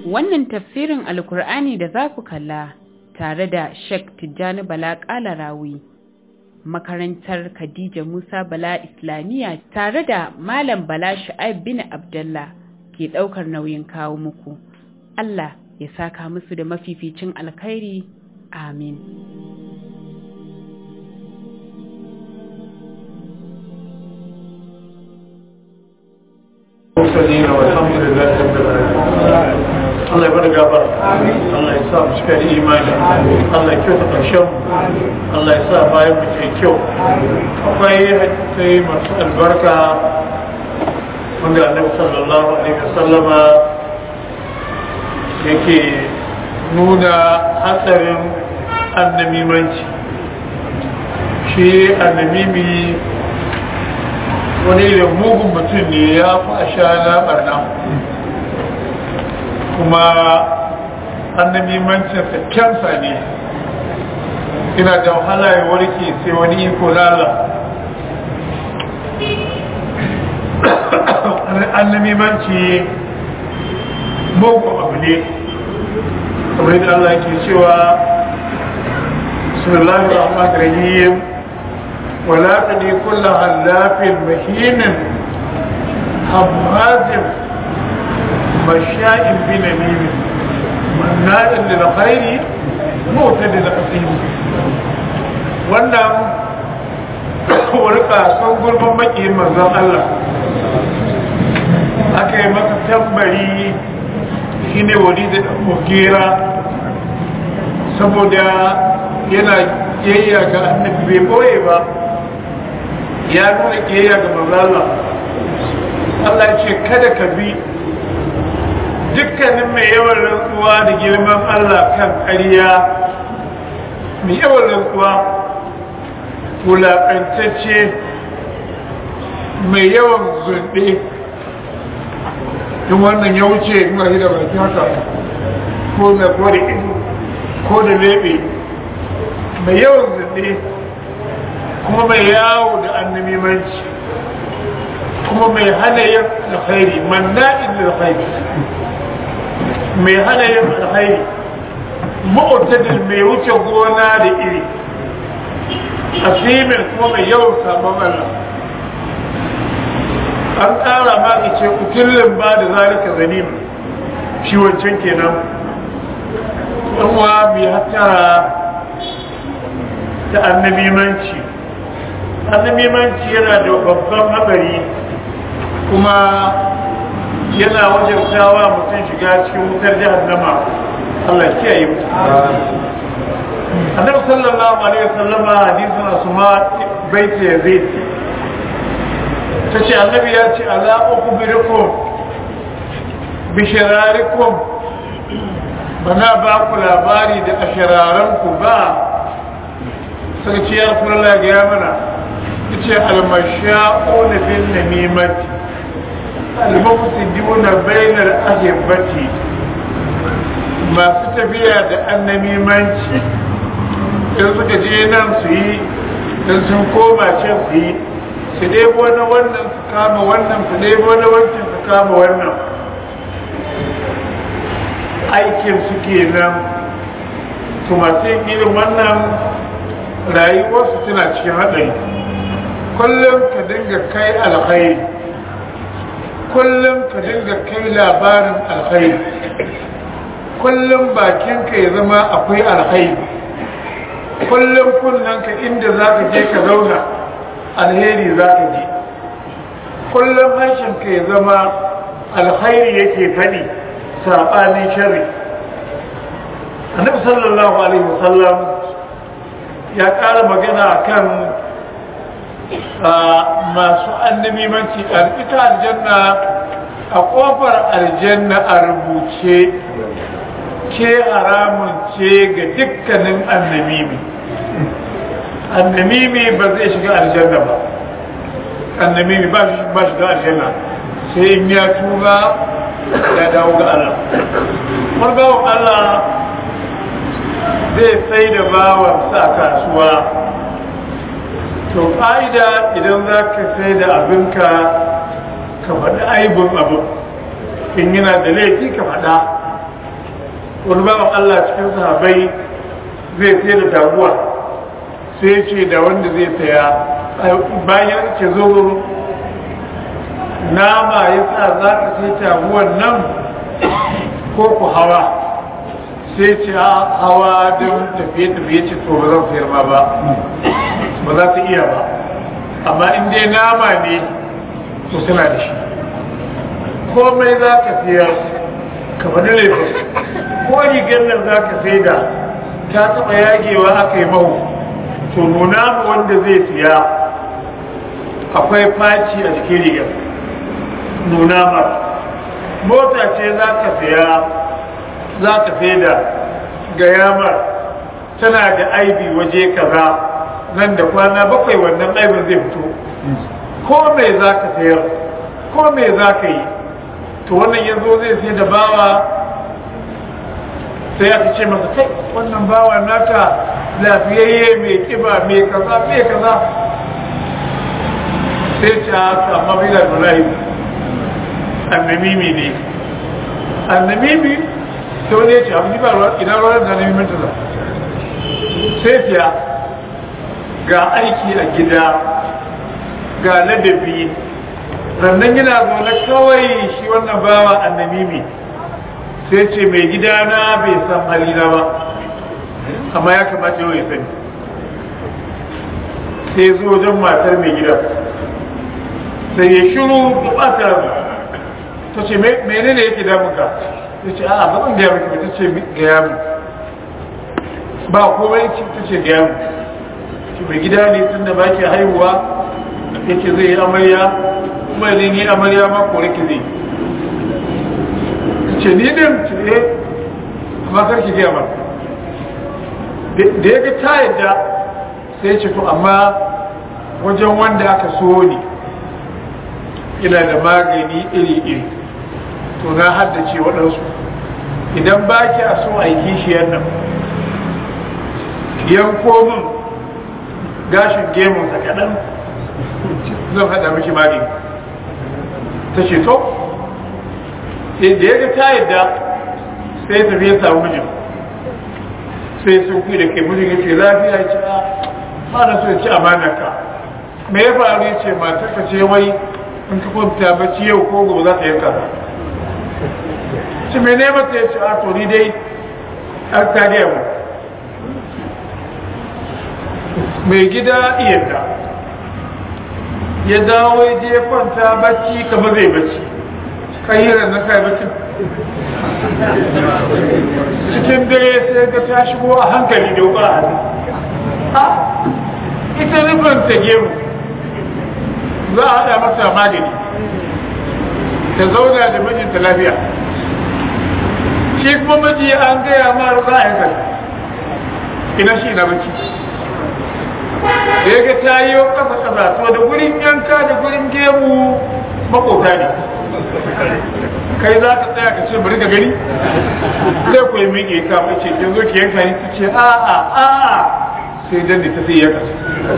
Wannan tafsirin Alkur'ani da za ku kalla tare da Sheikh Tijjani Bala Kalarawi, makarantar Khadija Musa Bala Islamiyya tare da Malam Bala Shu'aib bin Abdullah ke ɗaukar nauyin kawo muku. Allah ya saka musu da mafificin alkhairi. Amin. والحمد لله رب العالمين. Allah ya bada gafara, Allah ya sa mu cika da imani, Allah ya kyauta ƙarshen, Allah ya sa bayan mu ke kyau. Akwai hadisai masu albarka wanda Annabi sallallahu alaihi wasallama yake nuna hatsarin annamimanci. Shi annamimi wani irin mugun mutum ne, ya fi a sha na barna, kuma annamimancinsa kyansa ne, ina da wahala ya warke sai wani iko lala. Annamimanci mugun abu ne, kamar yadda Allah ke cewa bismillahir rahmanir rahim ولا تدي كل هلاف مهين هماز مشاء بنميم مناع للخير معتد أثيم. wannan warka son gurban makiyin manzon Allah aka yi masa tambari shine wani da mukera saboda yana kiyayya ga annabi bai boye ba, ya nuna kiyayya ga manzala. Allah ce kada ka bi dukkanin mai yawan rantsuwa da girman Allah kan ƙarya, mai yawan rantsuwa wulaƙantacce, mai yawan zunɗe. in wannan ya wuce ina yi da baki haka ko da ido ko da lebe, mai yawan zunɗe kuma mai yawo da annamimanci kuma mai hana yin alkhairi, manna'in alkhairi, mai hana yin alkhairi, mu'tadil mai wuce gona da iri, asimin kuma mai yawan sabon Allah. An ƙara ma ka ce kutullin ba da zalika zanim, shi wancan kenan. Ɗanwa mai hattara da annamimanci. Annamimanci yana da babban haɗari kuma yana wajen tawa mutum shiga cikin wutar jahannama. Allah ya kiyaye mu. Annabi sallallahu alaihi wasallam hadisin Asma bait Yazid tace annabi ya ce ala ukhbirukum bi shirarikum, bana ba ku labari da ashararanku ba. Sai ce ya Rasulullah ga ya mana, yace al-masha'una bin namimati al-mufsiduna bainal ahibati, masu tafiya da annamimanci in suka je nan su yi, in sun koma can su yi, su ɗebo na wannan su kama wannan, su ɗebo na wancan su kama wannan. Aikin su kenan. To masu yin irin wannan rayuwarsu tana cikin haɗari. Kullum ka dinga kai alkhairi, kullum ka dinga kai labarin alkhairi, kullum bakinka ya zama akwai alkhairi, kullum kunnanka inda za ka je ka zauna alheri za ka je, kullum harshenka ya zama alkhairi yake faɗi saɓanin shari. Annabi sallallahu alaihi wasallam ya ƙara magana akan masu annamimanci. Ita aljanna, a ƙofar aljanna a rubuce ke haramun ce ga dukkanin annamimi. Annamimi ba zai shiga aljanna ba, annamimi ba shiga aljanna sai in ya tuba ya dawo ga Allah. Margawan Allah zai sai da bawansa a kasuwa. To ƙa'ida idan za ka sai da abinka ka faɗi aibin abin, in yana da laifi ka faɗa, wani bawan Allah cikin sahabai zai sai da taguwa sai ce da wanda zai saya bayan ce zo nama ya sa za ka sai taguwan nan ko ku hawa sai ce hawa don tafiye-tafiye ce to ba zan sayar ma ba za ta iya ba amma in dai nama ne to suna da shi komai za ka sayar ka faɗi laifin ko rigar nan za ka sai da ta taɓa yagewa aka yi mahu to nuna mu wanda zai siya akwai faci a cikin rigar nuna ma mota ce za ka siya za ka sai da gaya mar tana da aibi waje kaza nan da kwana 7 wannan aibin zai fito ko mai za ka sayar ko mai za ka yi to wannan yanzu zai sai da bawa sai aka ce masa kai wannan bawa naka lafiyayye mai kiba mai kaza sai ce haka amma bai da nulahi annamimi ne annamimi sai wani ya ce abu ba ruwa ina ruwa da annamimin ta za sai fiya ga aiki a gida ga ladabi sannan yana zaune kawai shi wannan bawa annamimi sai ce mai gidana bai san halina ba amma ya kamata yau ya sani sai zo wajen matar mai gida sai ya shiru da ɓata ta ce mene ne yake damuka ta ce a ba zan gaya miki ta ce gaya mu ba komai ta ce gaya mu ki mai gida ne tun da ba ke haihuwa yake zai yi amarya kuma idan yi amarya ma kore ki zai ce ni din ce amma karki gaya mata da ya ga ta yadda sai ce to amma wajen wanda aka so ne ina da magani iri-iri to na haddace waɗansu idan ba ki a so aiki shi yannan yanko min gashin gemunsa kaɗan zan haɗa miki magani ta ce to da ya ga ta yadda sai tafi ya samu mijin sai sun kuyi da ke mijin ya ce lafiya ya ce ba na so ya ci amanarka me ya faru ya ce matarka ce wai in ka kwanta bacci yau ko gobe za ta yanka ta ci mai nema ta ya ce a tori dai an ta gaya mu mai gida iyanta ya dawo ya je kwanta bacci kama zai bacci kayyar na kai bacci cikin dare sai ga ta shigo a hankali da wuka a hannu ita rufin ta gemu za a haɗa masa magani ta zauna da mijinta lafiya shi kuma miji an gaya mara za a yi zai ina shi na bacci da ya ga ta yi kasa to da gurin yanka da gurin gemu makota ne kai za ka tsaya ka ce bari ka gani sai ku yi miƙe ka mace ke zo ki yanka ni ta ce a'a sai dan da ta sai ya kasa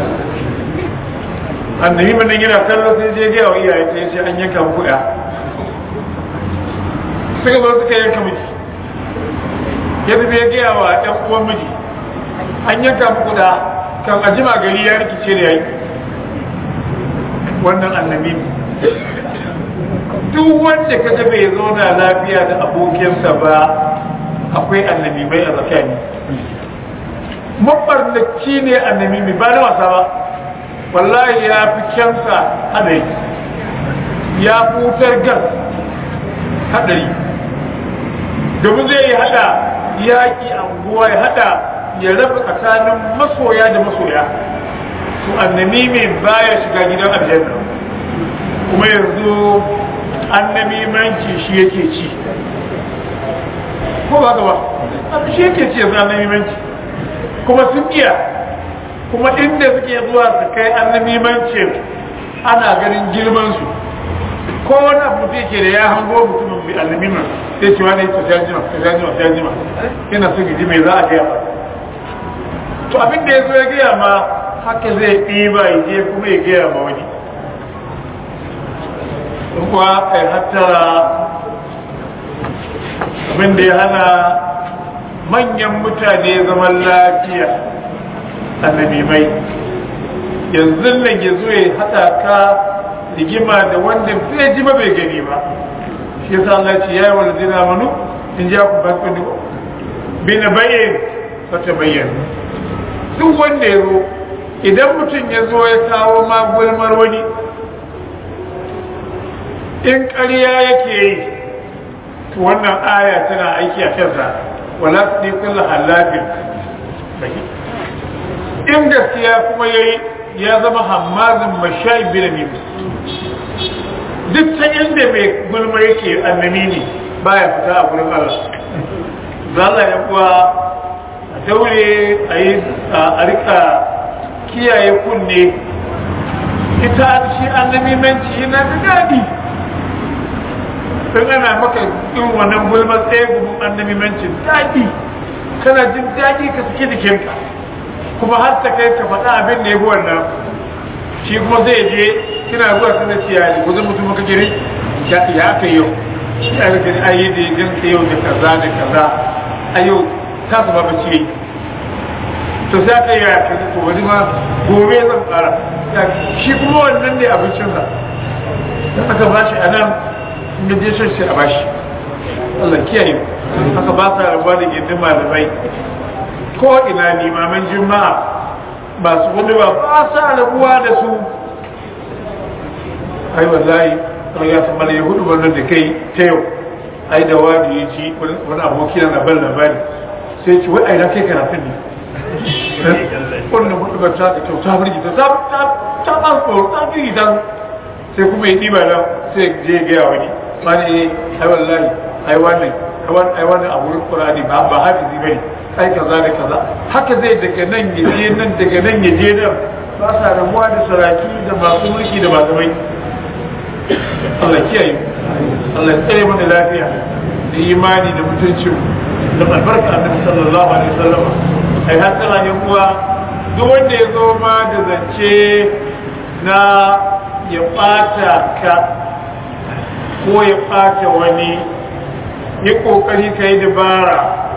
annabi mun yana kallo sai je ga wa iyaye ta ce an yanka muku ya suka zo suka yanka miji ya tafi ya gaya wa ɗan uwan miji an yanka muku da kan ajima gari ya rikice da yayi wannan annabi duk wanda kaga bai zauna lafiya da abokinsa ba akwai annabi mai a tsakani mabarnaci ne annabi ba na wasa ba wallahi ya fi kyansa hadari ya futar gas hadari domin zai yi hada yaƙi anguwa ya hada ya raba tsakanin masoya da masoya su annabi mai baya shiga gidan aljanna kuma yanzu annabi manci shi yake ci ko ba gaba shi yake ci yanzu annabi manci kuma sun iya kuma inda suke zuwa su kai annabi manci ana ganin girman su ko wani abu da yake da ya hango mutumin mai annabi man sai ce wani ta jima yana so gidi mai za a gaya ba to abin da ya zo ya gaya ma haka zai ɗiba ya je kuma ya gaya ma wani kuwa a hattara abin da ya hana manyan mutane zaman lafiya annabi mai yanzu nan ya zo ya haɗa ka rigima da wanda zai ji ba bai gani ba shi yasa Allah ce ya yi wa ladina manu in ja ku ba ku bi na bayyana fata bayyana duk wanda ya zo idan mutum ya zo ya kawo magulmar wani in ƙarya yake yi to wannan aya tana aiki a kansa wala su ɗi kulla halafin in gaskiya kuma ya zama hammazin mashayi bilami duk ta inda mai gulma yake annami ne baya fita a gurin Allah za Allah ya kuwa a daure a rika kiyaye kunne ita shi annami manci yana da daɗi don ana maka yin wannan gulma tsaye gudun annabi mancin daɗi kana jin daɗi ka suke jikinka kuma har ta kai ka faɗa abin da ya bi wannan shi kuma zai je kina zuwa sanar ciyari wajen mutum maka giri ya aka yau ya aka gani ayi da ya ganka yau da kaza da kaza a yau ta su ba bace yi to sai aka yi ya kaji to wani ma gobe zan fara shi kuma wannan ne abincinsa don aka ba shi a nan inda je son sai a bashi Allah kiyaye haka ba sa rabuwa da gindin malamai ko ina limaman juma'a ba su wani ba sa rabuwa da su ai wallahi kuma ya san mala yahudu wannan da kai ta yau ai da wani ya ci wani aboki na ban labari sai ci wai ai na kai karatun ne wannan mutu ba ta kyau ta firgita ta ban tsoro ta firgita sai kuma ya ɗiba nan sai je gaya wani mani ai wallahi ai wannan a wurin Qur'ani ba hafizi bane ai kaza da kaza haka zai daga nan ya je nan daga nan ya je nan ba sa rabuwa da saraki da masu mulki da malamai Allah kiyaye Allah tsare mana lafiya da imani da mutuncin da albarka annabi sallallahu alaihi wasallam ai har tsara ne kuwa duk wanda ya zo ma da zance na ya ɓata ka ko ya ɓata wani ya ƙoƙari ka yi dabara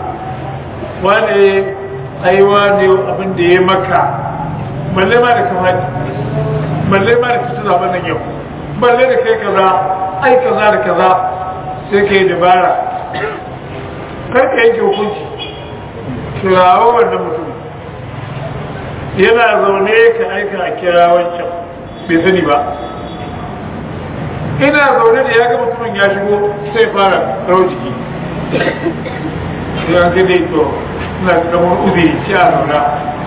wane aiwa ne abin da ya maka balle ma da kamata balle ma da kasu zaɓen nan yau balle da kai kaza ai kaza da kaza sai ka yi dabara kar ka yanke hukunci kirawo wannan mutum yana zaune ka aika a kira wancan bai sani ba ina zaune da ya ga mutumin ya shigo sai fara rawar jiki ya ga dai to ina kamar uzuri ci a zauna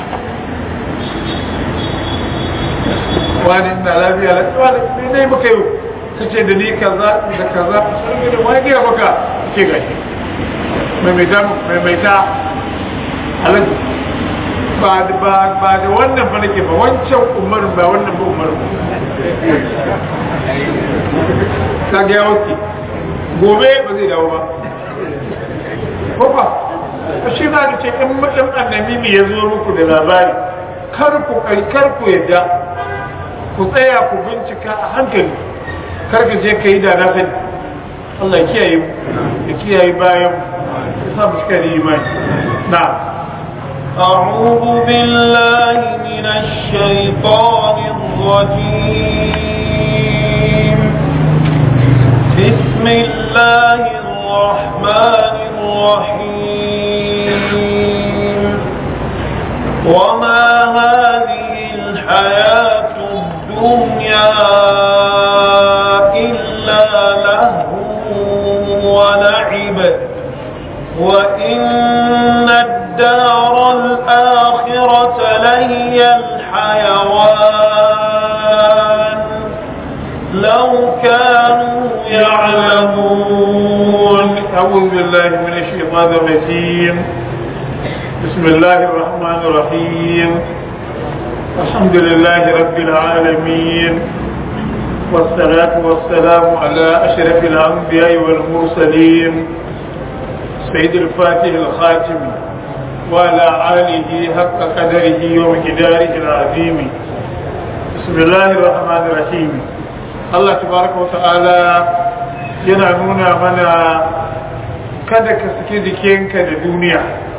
wani ina lafiya lafiya da ne maka yau ta ce da ni kaza da kaza sarki da ma gaya maka ke gashi maimaita alaji ba da wannan ba nake ba wancan umarin ba wannan ba umarin ta ga yawon gobe ba zai dawo ba kofa shi za ka ce in mutum annabi mai ya zo muku da labari kar ku yadda ku tsaya ku bincika a hankali kar ka je ka yi da na sani Allah kiyaye mu ya kiyaye bayan ya sa mu cika da imani na أعوذ بالله من الشيطان الرجيم بسم الله الرحمن الرحيم وما هذه الحياة الدنيا إلا لهو ولعب وإن الدار الآخرة لهي الحيوان لو كانوا يعلمون. أعوذ بالله من الشيطان الرجيم. بسم الله الرحمن الرحيم. الحمد لله رب العالمين والصلاة والسلام على أشرف الأنبياء والمرسلين سيد الفاتح الخاتم وعلى آله حق قدره ومقداره العظيم. بسم الله الرحمن الرحيم. الله تبارك وتعالى yana nuna mana kada ka saki jikinka da duniya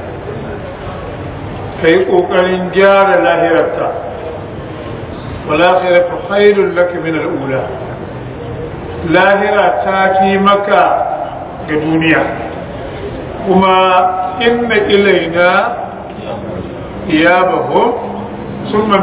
ka yi ƙoƙarin gyara lahirarta wal'akhiratu khairun laka min al'ula lahira ta fi maka ga duniya kuma inna ilaina iyabahum summa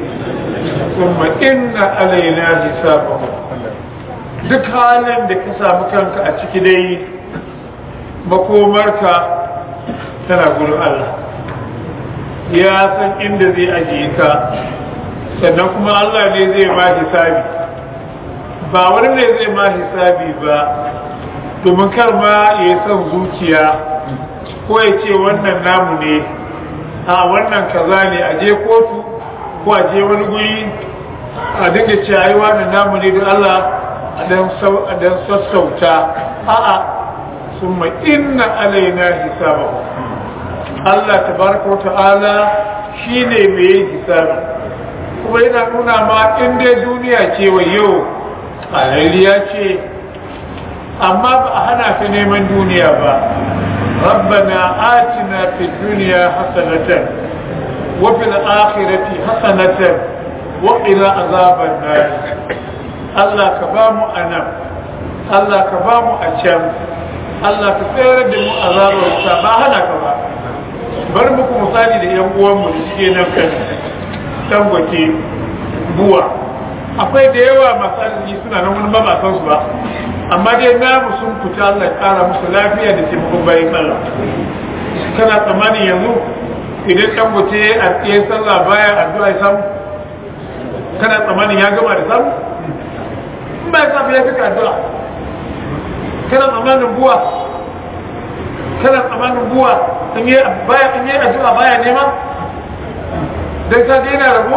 inna alaina hisabahum duk halin da ka samu kanka a ciki dai makomarka tana gurin Allah ya san inda zai ajiye ka sannan kuma Allah ne zai ma hisabi ba wani ne zai ma hisabi ba domin kar ma ya san zuciya ko ya ce wannan namu ne a wannan kaza ne a je kotu ko a je wani guri a dinga ce ai wannan namu ne don Allah a dan sassauta a'a summa inna alaina hisabahu Allah tabaraka wa ta'ala shine mai hisabi kuma yana nuna ma in dai duniya ce wa yau alhaliya ce amma ba a hana ka neman duniya ba rabbana atina fid dunya hasanatan wa fil akhirati hasanatan wa qina azaban nar Allah ka ba mu anan Allah ka ba mu a can Allah ka tsayar da mu azabar wuta ba hana ka ba bar muku misali da yan uwanmu da suke nan kan Dangote buwa akwai da yawa masu arziki suna nan wani ba san su ba amma dai namu sun fita Allah ya kara musu lafiya da taimakon bayan Allah kana tsammanin yanzu idan Dangote a tsaye sallah baya addu'a ya samu kana tsammanin ya gama da samu in ba ya samu ya fi addu'a kana tsammanin buwa in yi addu'a baya nema don ka daina rabo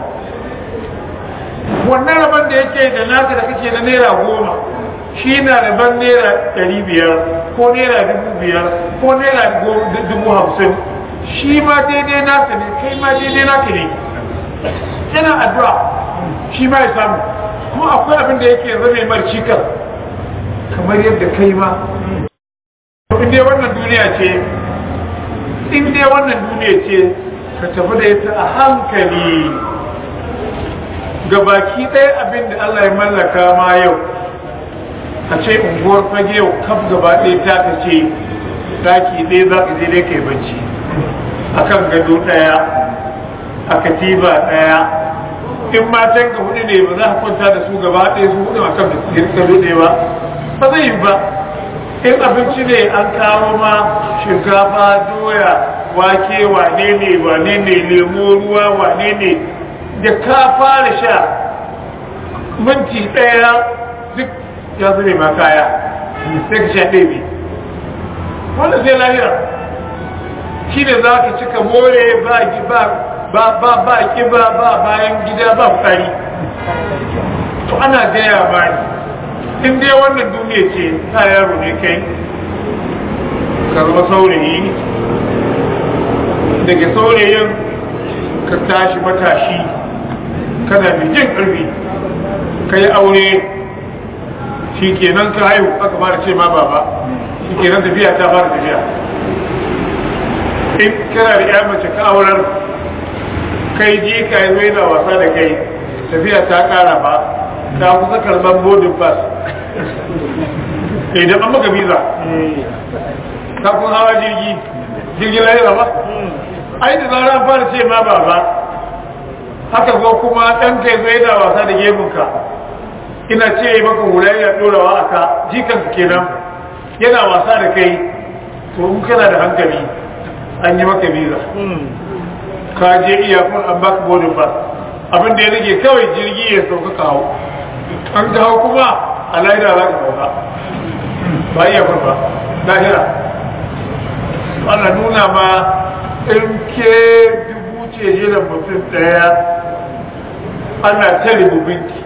wannan rabon da yake da naka da kake na naira 10 shi na rabon naira 500 ko naira 5,000 ko naira 50,000 shi ma daidai naka ne kai ma daidai naka ne yana addu'a shi ma ya samu kuma akwai abin da yake zame mar cikar kamar yadda kai ma in dai wannan duniya ce ka tafi da ita a hankali ga baki ɗaya abin da Allah ya mallaka ma yau a ce unguwar fage yau kaf gaba ɗaya ta ka ce daki ɗaya za ka je dai kai bacci a kan gado ɗaya a katiba ɗaya in matan ka hudu ne ba za ka kwanta da su gaba ɗaya su hudu a kan gado ɗaya ba zai yi ba in abinci ne an kawo ma shinkafa doya wake wane ne lemo ruwa wane ne da ka fara sha minti ɗaya duk ya zube ma kaya sai ka sha ɗebe wanda zai lahira shi ne za ka cika more ba kiba ba bayan gida ba fari to ana gaya ba ni in dai wannan duniya ce ta yaro ne kai ka zama saurayi daga saurayin ka tashi matashi kana mai jin ƙarfi ka yi aure shi kenan ka haihu aka fara ce ma baba shi kenan tafiya ta fara tafiya in kana da ya mace ka aurar kai je ka yi zai na wasa da kai tafiya ta ƙara ba ta kusa karɓar boarding pass idan an maka visa kafin hawa jirgin lahira ba ai da zara fara ce ma baba haka zo kuma ɗan kai zai da wasa da gemunka ina ce maka hula ya ɗorawa a ka jikanka kenan yana wasa da kai to in kana da hankali an yi maka visa ka je iyakun an baka boarding pass abin da ya rage kawai jirgi ya sauka kawo an kawo kuma a lahira za ka sauka ba iyakun ba lahira ana nuna ma in ke dubu ce jiran mutum daya ana ta ribubinki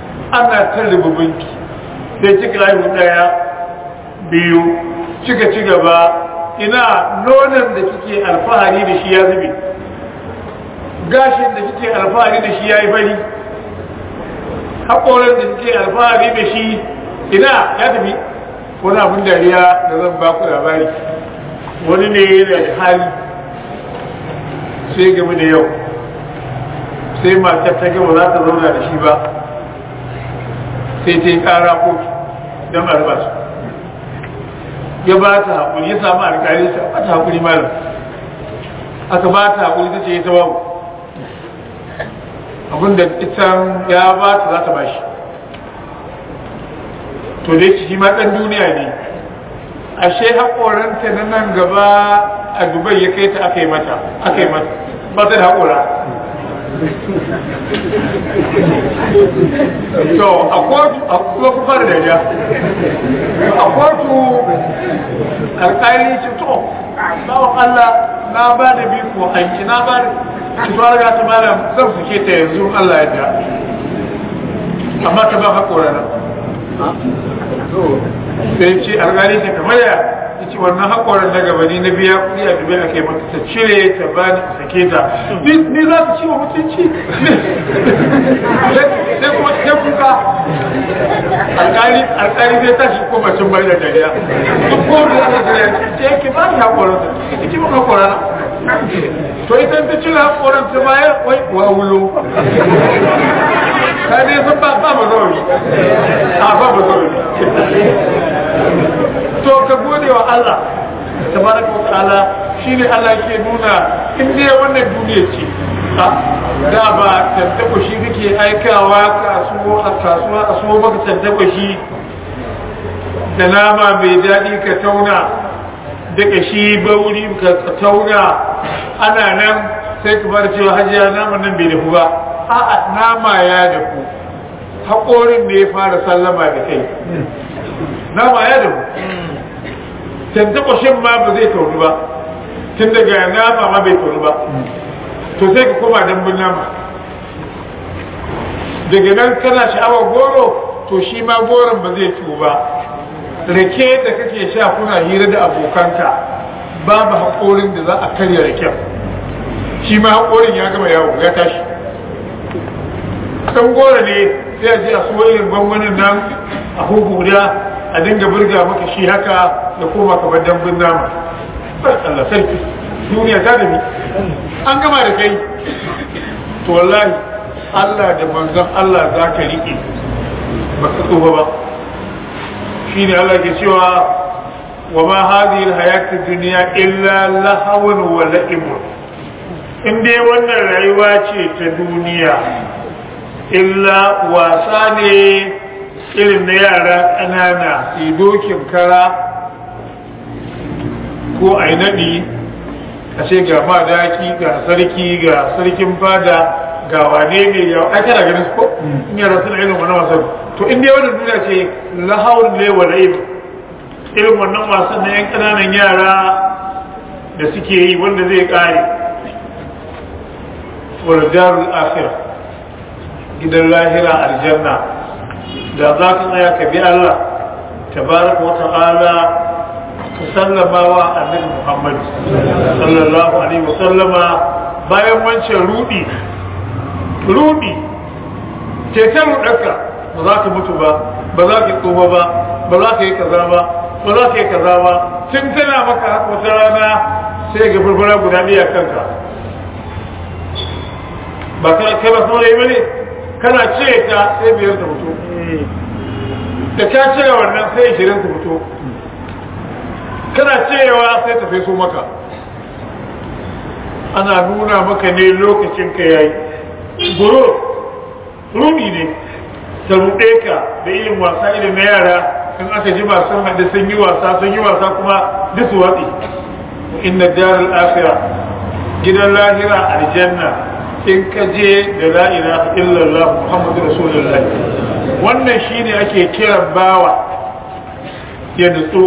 sai cika haihu daya biyu cika ci gaba ina nonon da kike alfahari da shi ya zube gashin da kike alfahari da shi ya yi fari haƙoran da kike alfahari da shi ina ya tafi wani abin dariya da zan baku labari wani ne yana da hali sai game da yau sai matar ta gaba za ta zauna da shi ba sai ta yi kara kotu don albasu ya ba ta haƙuri ya samu alƙali ta ba ta haƙuri malam aka ba ta haƙuri ta ce ya ta babu abinda ita ya ba ta za ta ba shi to da yake shi ma ɗan duniya ne ashe haƙoranta na nan gaba a Dubai ya kai ta aka yi mata ba ta da haƙora to a kotu a kuma ku fara dariya a kotu alƙali ce to bawan Allah na ba da biko hanki na ba da ki fara ga ta malam zan fuke ta yanzu Allah ya da amma ta ba haƙora na sai ce alƙali ce kamar ya ce wannan haƙoran na gaba ni na biya kuɗi a dubai ake mata ta cire ta bani a sake ta ni za ta ciwo mutunci sai kuma ta kuka alƙali zai tashi ko macin bai da dariya duk ko da aka dariya ce yake ba ni haƙoran ta ki mun haƙoran to ita ta cire haƙoran ta bayar wai wa wulo ka ne sun ba ba zauri a ba zauri to ka gode wa Allah tabaraka wa ta'ala shine Allah yake nuna in dai wannan duniya ce da ba tantako shi kake aikawa kasuwa a so maka tantako shi da nama mai daɗi ka tauna da kashi bauri ka tauna ana nan sai ka bar cewa hajiya naman nan bai dafu ba a'a nama ya dafu haƙorin ne ya fara sallama da kai nama ya dafu tantakwashin ma ba zai taunu ba tun daga nama ma bai taunu ba to sai ka koma dambun nama daga nan kana sha'awar goro to shi ma goron ba zai ciwo ba rake da kake sha kuna hira da abokanka babu haƙorin da za a karya raken shi ma haƙorin ya gama yawo ya tashi kan goro ne sai a je a suwa irin gwangwanin nan a hukuda a dinga burga maka shi haka da koma kamar dambun nama Allah sarki duniya ta dabi an gama da kai to wallahi Allah da manzon Allah za ka riƙe ba ka tsoba ba shi ne Allah ke cewa wa ma hadhihi alhayatu dunya illa lahawun wa la'ibun in dai wannan rayuwa ce ta duniya illa wasa ne irin na yara ƙanana su dokin kara ko a yi naɗi a ce ga madaki ga sarkin fada ga wane ne ya ake da ganin ko in yara suna irin wannan wasan to in dai wannan duniya ce lahawun ne wa la'ib irin wannan wasan na yan ƙananan yara da suke yi wanda zai ƙare wal darul akhirah gidan lahira aljanna da za ka tsaya ka bi Allah tabaraka wa ta'ala ka sallama wa annabi Muhammad sallallahu alaihi wa sallama bayan wancan rudi ce ta rudarka ba za ka mutu ba ba za ka tsoho ba ba za ka yi kaza ba ba za ka yi kaza ba tun tana maka wata rana sai ga furfura guda ɗaya kanka ba kai ba saurayi ba ne kana ce ta sai biyar ta fito da ka cire wannan sai 20 ta fito kana cewa sai ta feso maka ana nuna maka ne lokacin ka yayi goro rumi ne ta ruɗe ka da irin wasa irin na yara in aka ji sun haɗe sun yi wasa kuma duk watsi inna darul akhirah gidan lahira aljanna in ka je da la ilaha illallah muhammadu rasulullah wannan shine ake kiran bawa ya nutsu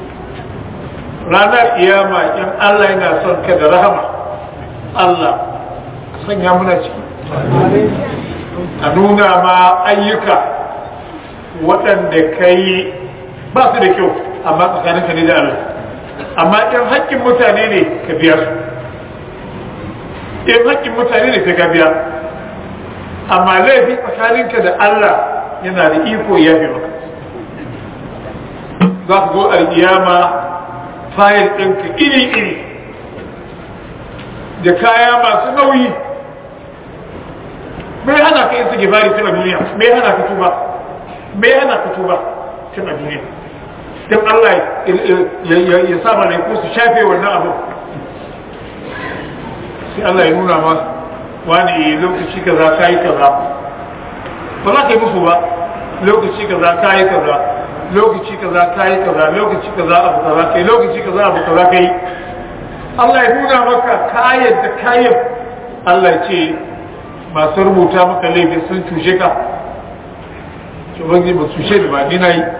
ranar kiyama in Allah yana son ka da rahama Allah sanya muna ciki a nuna ma ayyuka waɗanda ka yi ba su da kyau amma tsakaninka ne da Allah amma in haƙƙin mutane ne ka biya su in haƙƙin mutane ne sai ka biya amma laifi tsakaninka da Allah yana da iko ya fi maka za ku zo alƙiyama fayil ɗinka iri-iri da kaya masu nauyi. Me hana ka yin gibari tun a duniya? Me hana ka tuba? Me hana ka tuba tun a duniya? Don Allah ya sa malaiku su shafe wannan abu. Sai Allah ya nuna ma wani lokaci kaza ka yi kaza. Ba za ka yi musu ba. Lokaci kaza ka yi kaza. Lokaci kaza ka yi kaza. Lokaci kaza abu kaza kai. Lokaci kaza abu kaza kai. Allah ya nuna maka kayan da kayan. Allah ya ce masu rubuta maka laifin sun cushe ka. Shugabanci ba cushe da ba ni na yi.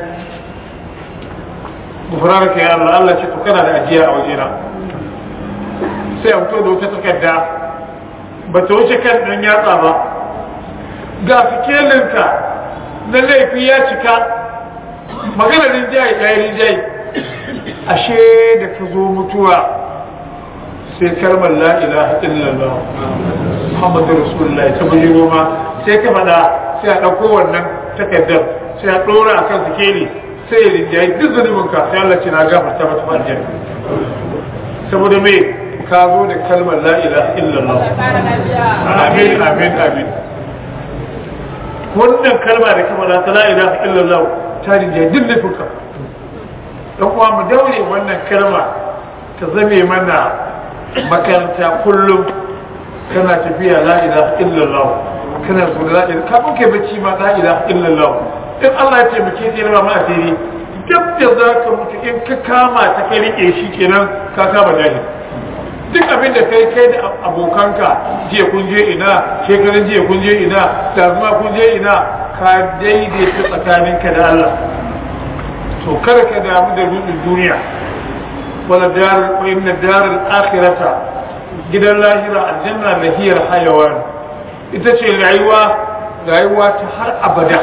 Gufurarka ya Allah, Allah ce to kana da ajiya a wajena. Sai a fito da wata takarda ba ta wuce kan ɗan yatsa ba. Ga fikelinka na laifi ya cika, maganar rinjaye ya yi rinjaye. Ashe da ka zo mutuwa sai kalmar la ilaha illallah Muhammadu Rasulullah ta buji goma sai ka faɗa sai a ɗauko wannan takardar sai a ɗora a kan sikeli sai ya rinjaye duk zunubinka sai Allah ce na gafarta mata aljanna. Saboda me ka zo da kalmar la ilaha illallah. Amin amin amin. Wannan kalma da kamar ta la ilaha illallah ta rinjaye duk laifuka. Dan uwa mu daure wannan kalma ta zame mana makaranta kullum kana tafiya la ilaha illallah kana so la ilaha kafin kai bacci ma la ilaha illallah. In Allah ya ce muke sai ba ma asiri duk da zaka mutu in ka kama ta kai rike shi kenan ka kama jahil. Duk abin da kai da abokanka jiya kun je ina shekaran jiya kun je ina tazuma kun je ina ka daidaita tsakaninka da Allah. To kada ka damu da rudin duniya wala dar wa inna dar al-akhirata gidan lahira aljanna lahiyar hayawan ita ce rayuwa ta har abada.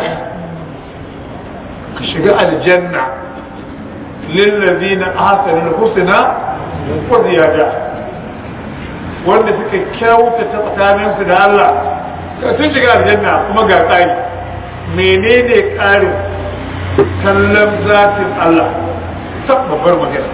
Ka shiga aljanna lillazina ahsanu al-husna wa ziyada wanda suka kyauta ta tsakaninsu da Allah sun shiga aljanna kuma ga tsari. Menene ƙarin kallon zatin Allah? Babbar magana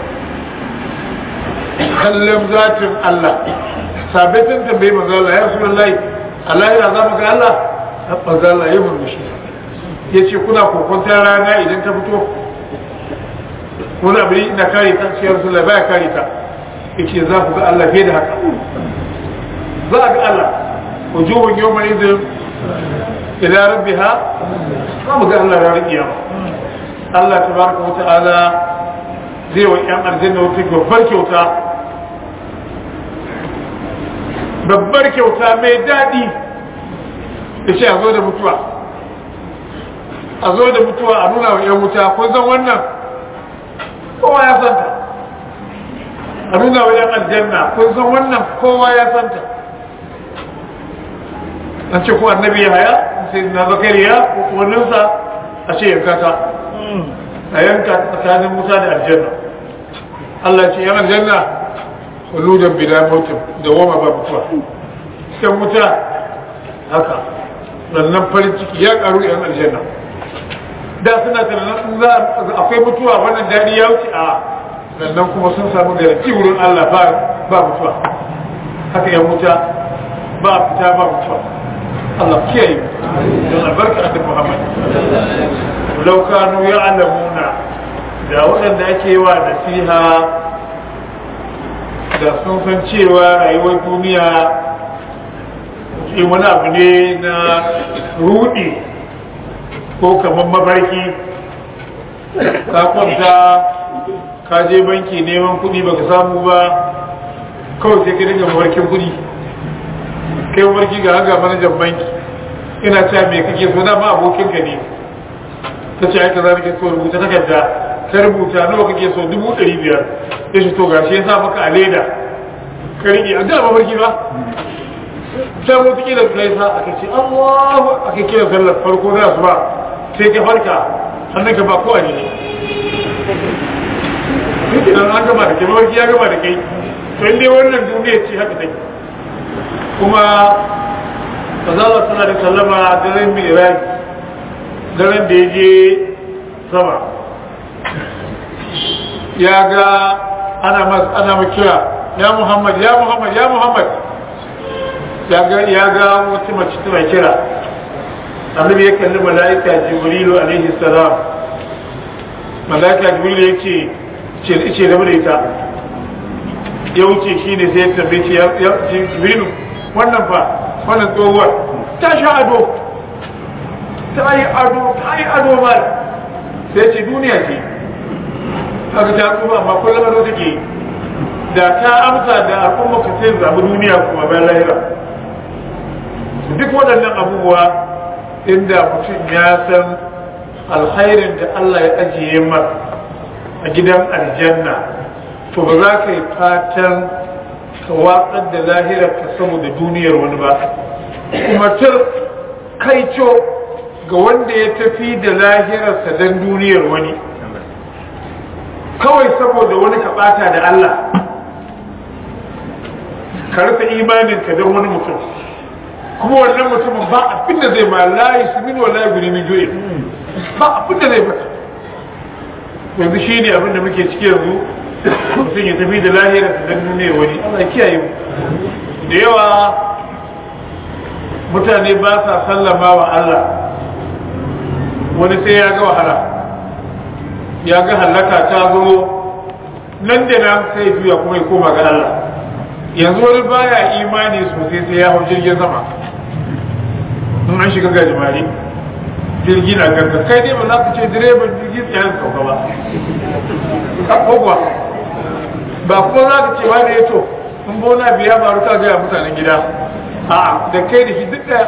kallon zatin Allah. Sabitin tambayi manzo Allah ya Rasulullahi Allah ya za mu ga Allah? Manzo Allah ya murmushi yace kuna kokontar rana idan ta fito wani abu na kare ta sai Rasulullahi baya kare ta yace za ku ga Allah fiye da haka. Za a ga Allah wujuhun yawma idin ila rabbiha za mu ga Allah ranar kiyama. Allah tabaraka wa ta'ala zai wa ƴan aljanna wata babbar kyauta mai daɗi da ce a zo da mutuwa a nuna wa ƴan wuta kun san wannan kowa ya santa. A nuna wa ƴan aljanna kun san wannan kowa ya santa. An ce ko annabi ya haya sai na zakariya ko kuwanninsa a ce yanka ta a yanka tsakanin Musa da aljanna. Allah ce yan aljanna khuludan bila mautin da wama ba mutuwa. Kan muta haka wannan farin ciki ya karu yan aljanna. Da suna tunanin akwai mutuwa wannan dadi ya wuce a sannan kuma sun samu garanti wurin Allah ba mutuwa. Haka yan muta ba fita ba mutuwa. Allah kiyaye don albarka da Muhammad. Lau kanu ya'lamuna da waɗanda ake wa nasiha da sun san cewa rayuwar duniya wani abu ne na rudi ko kamar mafarki. Ka kwanta ka je banki neman kuɗi baka samu ba kawai sai ka dinga mafarkin kuɗi. Kai mafarki ga hanga manajan banki ina cewa me kake so na ma abokinka ne ta ce aika za ka so rubuta takarda ka rubuta nawa kake so 500 ya shi to gashi ya sa maka a leda ka rike a da mafarki ba sai wata kila kai sa aka ce Allahu aka kira sallar farko na su ba sai ka farka sannan ka ba ko a ne idan an gama da kai mafarki ya gama da kai to inda wannan duniya ce haka take. Kuma kazala suna da sallama daren mi'raj daren da ya je sama ya ga ana makira ya Muhammad ya Muhammad ya Muhammad, ya ga wata mace tana kira. Annabi ya kalli mala'ika Jibrilu alaihi salam. Mala'ika Jibrilu ya ce da bude ita, ya wuce shi ne sai ya tambaye ce ya Jibrilu, wannan fa wannan tsohuwar ta sha ado, ta yi ado ma, sai ce duniya ce aka ta tsufa amma kullum ado take, da ta amsa da al'umma ka sai zaɓi duniya kuma bayan lahira. Duk waɗannan abubuwa inda mutum ya san alkhairin da Allah ya ajiye mar a gidan aljanna, to ba za ka yi fatan ka watsar da lahirar ka saboda duniyar wani ba. Kuma tur kaico ga wanda ya tafi da lahirarsa don duniyar wani, kawai saboda wani ka bata da Allah, ka rufe imaninka don wani mutum, kuma wannan mutumin ba abin da zai ma layi su min wallahi guri min joye, ba abin da zai fata. Yanzu shi ne abin da muke ciki yanzu, mutum ya tafi da lahirarsa don duniyar wani. Allah kiyaye mu. Da yawa mutane ba sa sallama wa Allah, wani sai ya ga wahala, ya ga halaka ta zo nan da nan sai juya kuma ya koma ga Allah. Yanzu wani baya imani sosai sai ya hau jirgin sama, in an shiga gajimare jirgi na garga, kai dai ba za ka ce direban jirgin tsayen sauka ba, kakogwa ba kuma za ka ce wani ya to in bona biya ba ruka gaya mutanen gida, a da kai da shi duk daya.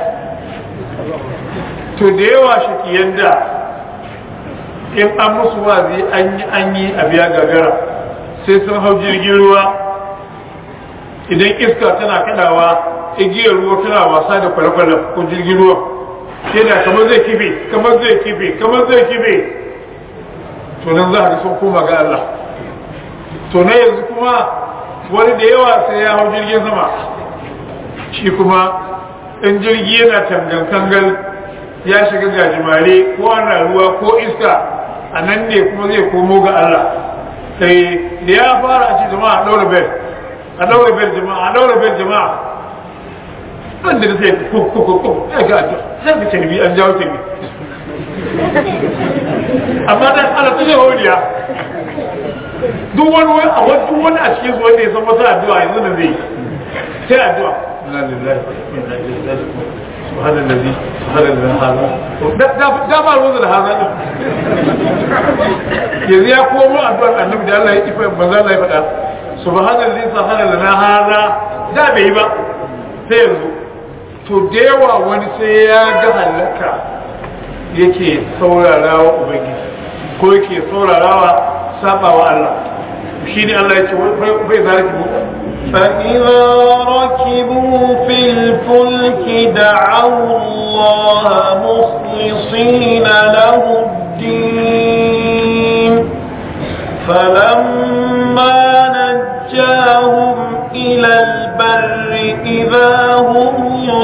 To da yawa shakiyan da in an musu wazi an yi a biya gagara sai sun hau jirgin ruwa, idan iska tana kadawa igiyar ruwa tana wasa da kwale-kwale ko jirgin ruwa, yana kamar zai kife kamar zai kife kamar zai kife, to nan za a sun koma ga Allah. To na yanzu kuma wani da yawa sai ya hau jirgin sama, shi kuma in jirgi yana tangal-tangal ya shiga gajimare ko ana ruwa ko iska, a nan ne kuma zai komo ga Allah. Sai da ya fara a ce jama'a a ɗaura bel, a ɗaura bel jama'a, a ɗaura bel jama'a, wanda da sai ko ya ga sai ka tarbi an jawo tarbi. Amma dan Allah ta ce wuriya, duk wani a cikin su wanda ya san masa addu'a yanzu da zai sai addu'a. سبحان الذي سبحان الله هذا da ba ruwan da haza din yanzu ya komo addu'ar annabi da Allah ya kifa manzo Allah ya faɗa subhanallahi sahara lana hada da bai ba sai yanzu. To da yawa wani sai ya ga halaka yake saurarawa ubangiji ko yake saurarawa sabawa Allah, shi ne Allah ya ce bai zaliki mu. فإذا ركبوا في الفلك دعوا الله مخلصين له الدين فلما نجاهم إلى البر إذا هم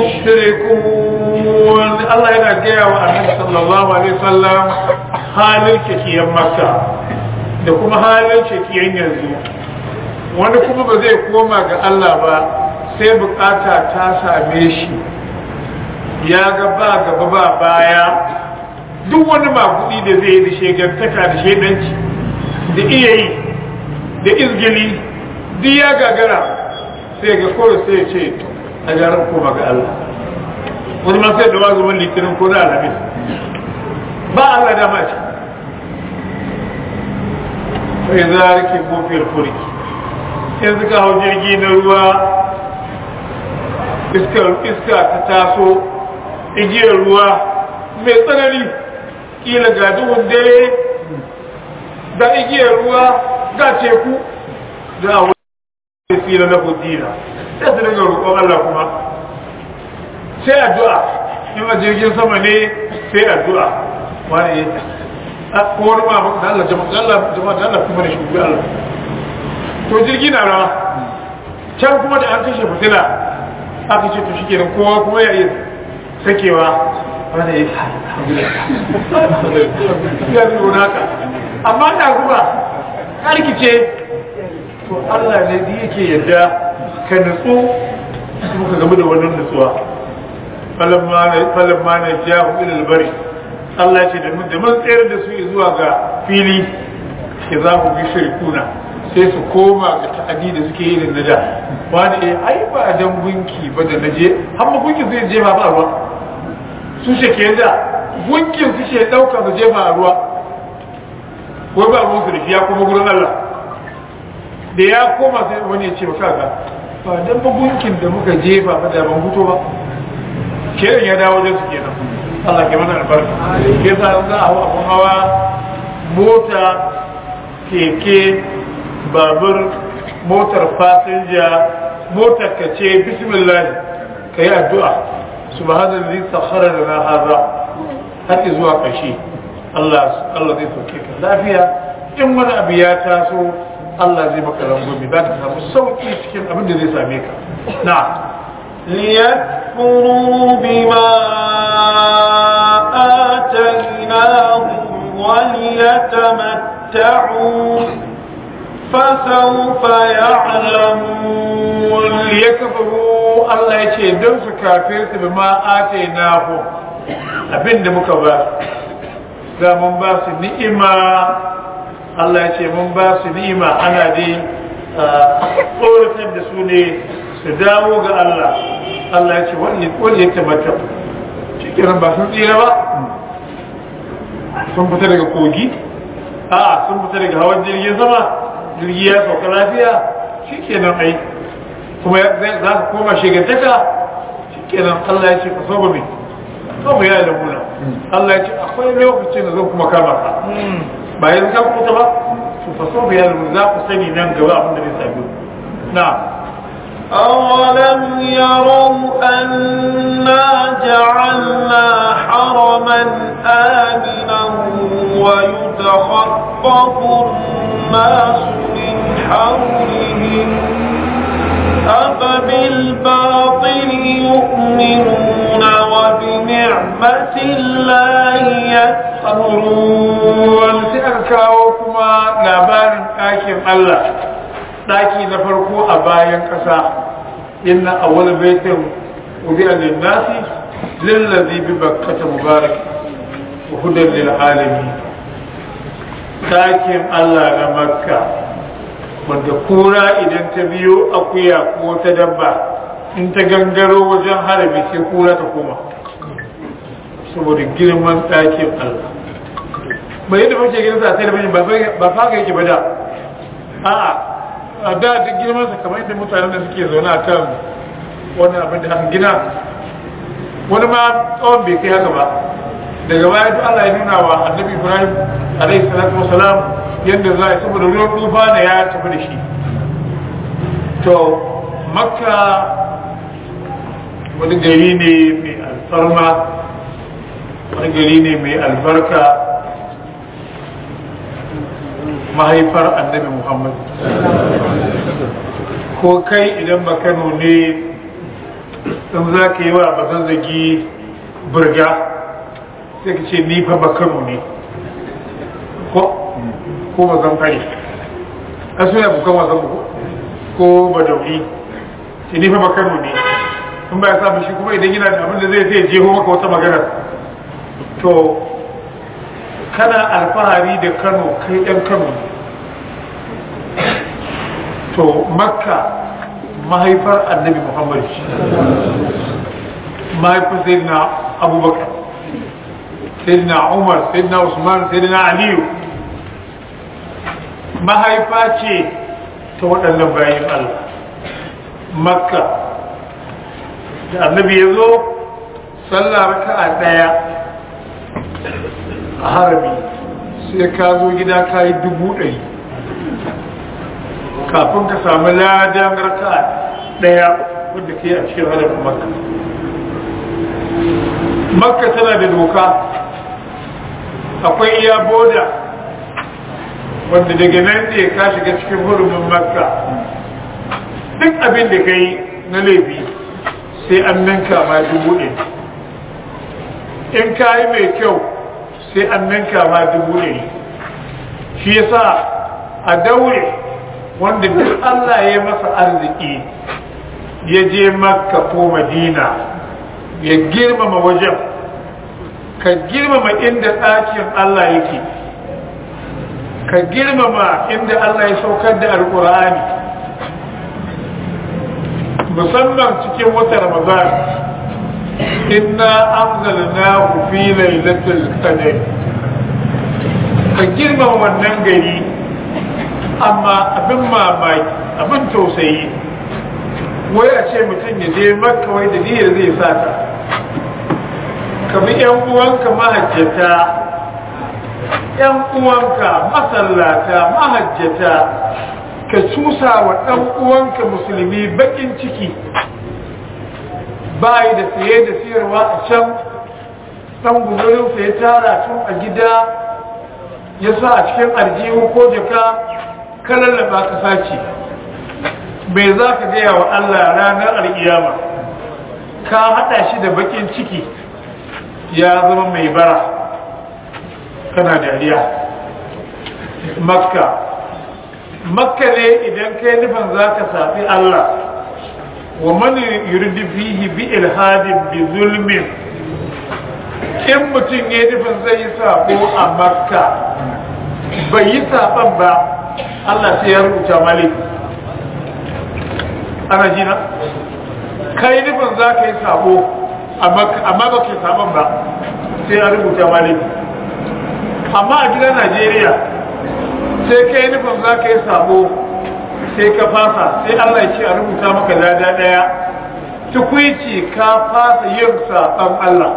يشركون. الله ينجيه وأنه صلى الله عليه وسلم حالك كي مكة da kuma halin shekiyan yanzu, wani kuma ba zai koma ga Allah ba sai bukata ta same shi, ya ga ba gaba ba baya, duk wani magudi da zai yi da shegantaka da shedanci da iya yi da izgili duk ya gagara, sai ga kawai sai ya ce a garin koma ga Allah. Wani ma sai da wazumin litinin ko na alamis ba Allah dama ce. Sai za a rike gofiyar furki in suka hau jirgi na ruwa, iska ta taso, igiyar ruwa mai tsanani, kila ga duhun dare da igiyar ruwa ga teku da a wani tsira na hudina, sai su daga roƙon Allah kuma sai addu'a. In a jirgin sama ne sai addu'a, wani ko wani ma da Allah jama'a da Allah kuma da shugaban Allah. To jirgi na rawa can kuma da an kashe fitila aka ce to shikenan kowa kuma ya iya sakewa wanda ya ya zuwa haka, amma da kuma karkice to Allah ne da yake yadda ka nutsu muka gamu da wannan nutsuwa falamma na jahu ilal bari Allah ce da mun tsayar da su zuwa ga fili ke za ku bi shirkuna sai su koma ga ta'adi da suke yi da nada wani ai ba dan gunki ba da naje har gunki zai jefa ba ruwa su shake da gunkin suke dauka su jefa a ruwa ko ba ruwan su da shi ya kuma gurin Allah da ya koma sai wani ya ce ba kaga ba dan ba gunkin da muka jefa ba da ban fito ba kenan ya dawo da su kenan Allah ke mana albarka ke sa za a hawa abun hawa mota keke babur motar fasinja motar ka ce bismillah ka yi addu'a subhanallahi sakhara lana hadha har zuwa kashi Allah zai sauke ka lafiya in wani abu ya taso Allah zai maka rangwami za ka samu sauki cikin abin da zai same ka na liyakfuru bima atainahum wa liyatamatta'u فسوف يعلمون ليكفروا الله يشي دون su kafirta bima atainahu abinda muka ba ga mun ba su ni'ima Allah ya ce mun ba su ni'ima ana dai tsoratar da su ne su dawo ga Allah Allah ya ce wani ya tabbata cikin ba sun tsira ba sun fita daga kogi sun fita daga hawan jirgin sama jirgi ya sauka lafiya shi kenan ai kuma za ka koma shigantaka shi kenan Allah ya ce ka saba mai saba ya da muna Allah ya ce akwai lokacin da zan kuma kama ka ba yanzu ka kuta ba su fa saba ya da muna za ku sani nan gaba abin da zai sami na أولم يروا أنا جعلنا حرما آمنا ويتخطف الناس من حولهم أفبالباطل يؤمنون وبنعمة الله يكفرون سألكاوكما لابان آكم الله daki na farko a bayan ƙasa inna awwal baitin wudi'a lin-nasi lillazi bi bakkata mubarak wa hudan lil alamin dakin Allah na Makka wanda kura idan ta biyo akuya ko ta dabba in ta gangaro wajen harami sai kura ta koma saboda girman dakin Allah bai yadda muke gidan sa sai da ba fa ga yake ba da a'a a da duk girmansa kamar yadda mutanen da suke zaune a kan wani abin da aka gina wani ma tsawon bai kai haka ba daga baya duk Allah ya nuna wa annabi Ibrahim alaihi salatu wasalam yadda za a yi saboda ruwan tufa da ya tafi da shi to Makka wani gari ne mai alfarma wani gari ne mai albarka mahaifar annabi Muhammad ko kai idan ba Kano ne in za ka yi wa basan zagi burga sai ka ce ni fa ba Kano ne ko ba zan fari a suna bukan wasan ko ba dauri ce ni fa ba Kano ne in ba ya samu shi kuma idan yana da abin da zai jeho maka wata magana to kana alfahari da Kano kai ɗan Kano ne to Makka mahaifar annabi Muhammad mahaifar sayyidina Abubakar sayyidina Umar sayyidina Usman sayyidina Aliyu mahaifa ce ta waɗannan bayan Allah Makka da annabi ya zo sallah raka'a ɗaya a harami sai ka zo gida ka yi 100,000 kafin ka samu ladan raka daya wadda ke a cikin harafin Makka. Makka tana da doka akwai iya boda wanda daga nan ne ka shiga cikin hurumin Makka duk abin da ka yi na laifi sai an ninka ma 1,000 in ka yi mai kyau sai an ninka ma 1,000 shi yasa a daure wanda duk Allah ya masa arziki ya je Makka ko Madina ya girmama wajen, ka girmama inda ɗakin Allah yake, ka girmama inda Allah ya saukar da Alƙur'ani, musamman cikin wata Ramadan. Inna anzalnahu fi lailatul qadr, ka girmama wannan gari. Amma abin mamaki, abin tausayi, wai a ce mutum ya je Makka wai da niyyar zai sata, ka bi ‘yan uwanka mahajjata, ‘yan uwanka masallata mahajjata, ka cusa wa ɗan uwanka musulmi bakin ciki, bayi da saye da siyarwa a can, ɗan guzurinsa ya tara tun a gida ya sa a cikin aljihu ko jaka, ka lallaba ka sace. Bai za ka gaya wa Allah ranar al'iyama, ka haɗa shi da bakin ciki, ya zama mai bara, kana dariya. Makka ne idan kai nufin za ka safi Allah, wa mani yurdi fihi bi ilhadin bi zulmin, in mutum ya nufin zai yi sabo a Makka bai yi saban ba, Allah sai ya rubuta maliki. Ana jina? Kai nufin za ka yi sabo amma ba ke sabon ba, sai ya rubuta maliki. Amma a gidan Najeriya sai kai nufin za ka yi sabo sai ka fasa, sai Allah ya ce a rubuta maka lada daya, tukwici ka fasa yin saban Allah.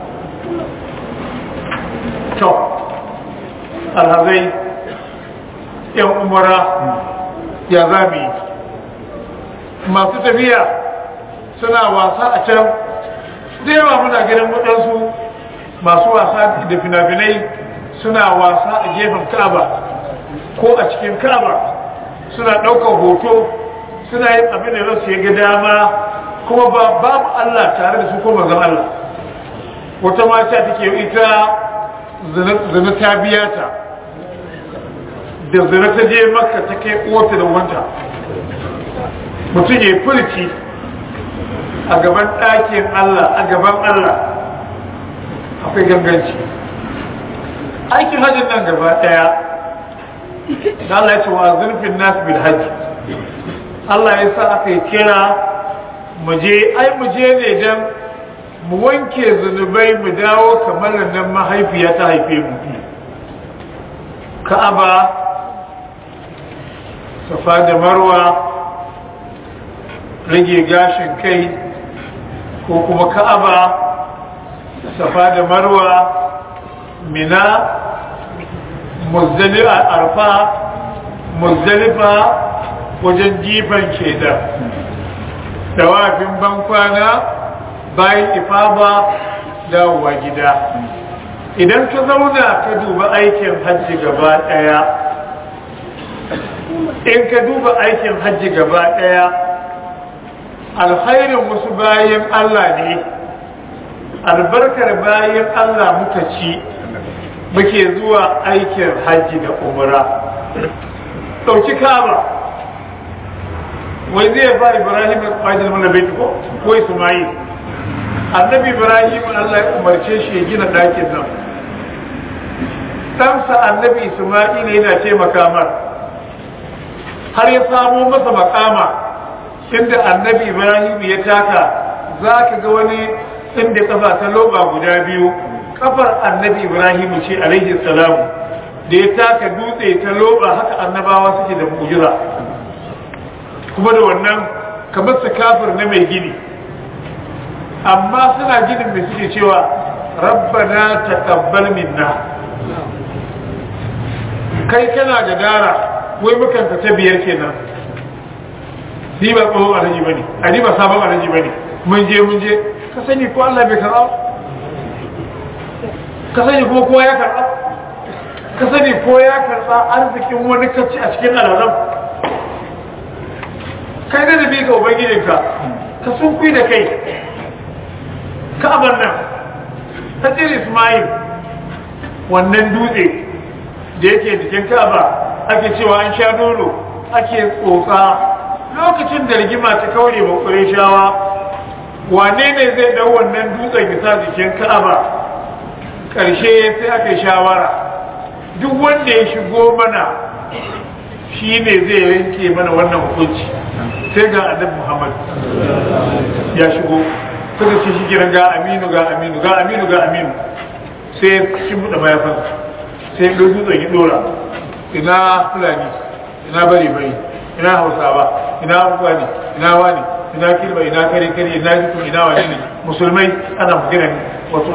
To, alhazai ‘yan umara ya zami, masu tafiya suna wasa a can, da yawa muna ganin waɗansu masu wasa da fina-finai suna wasa a gefen Ka'aba ko a cikin Ka'aba, suna ɗaukar hoto, suna yin abin da rasu ya ga dama, kuma babu Allah tare da su ko manzon Allah. Wata mata take ita zina ta biya ta, da zina ta je Makka ta kai uwarta da wanta. Mutum ya furci a gaban ɗakin Allah, a gaban Allah, akwai ganganci. Aikin hajjin nan gaba ɗaya, da Allah ya ce wa zurfin nasu bil hajji, Allah ya sa aka yi kira muje ne don mu wanke zunubai mu dawo kamar nan mahaifiya ta haife mu. Ka'aba, Safa da Marwa, rage gashin kai, ko kuma Ka'aba, Safa da Marwa, Mina, Muzdalifa, Arfa, Muzdalifa wajen jifan sheda, dawafin bankwana, bayan ifaba, dawowa gida. Idan ka zauna ka duba aikin hajji gaba ɗaya, in ka duba aikin hajji gaba ɗaya, alkhairin wasu bayan Allah ne, albarkar bayan Allah muka ci, muke zuwa aikin hajji da umra. Ɗauki Ka'aba, wai zai ba Ibrahim al-Qajil mana bai ko Ismail. Annabi Ibrahim Allah ya umarce shi ya gina ɗakin nan. Ɗansa Annabi Ismail yana taimaka mar, har ya samo masa makama inda Annabi Ibrahim ya taka, za ka ga wani inda kafa ta loba guda biyu, kafar Annabi Ibrahim ce alaihi salamu, da ya taka dutse ta loba, haka annabawa suke da mu'jiza. Kuma da wannan kamar su kafir na mai gini, amma suna ginin da suke cewa rabbana taqabbal minna. Kai kana da dara, wai mukan ta biyar kenan, ni ba tsohon alhaji bane, a ni ba sabon alhaji bane, mun je ka sani ko Allah bai karɓa, ka sani kuma kowa ya karɓa, ka sani ko ya karɓa arzikin wani kacci a cikin alazam. Kai da bi ga ubangijinka, ka sun kui da kai. Ka'abar nan, hajjir Ismail, wannan dutse da yake jikin Ka'aba ake cewa an sha nono ake tsotsa lokacin da rigima ta kaure ba Qurayshawa wane ne zai dau wannan dutsen ya sa jikin Ka'aba karshe sai aka yi shawara duk wanda ya shigo mana shi ne zai yanke mana wannan hukunci sai ga Annabi Muhammad ya shigo suka ce shi kiran ga Aminu ga Aminu ga Aminu ga Aminu sai shi buɗe mayafin sai dutsen ya dora ina Fulani ina bari ina Hausawa ina wani ina wani ina kirba ina kare ina jiko ina wani ne musulmai ana magana ne wato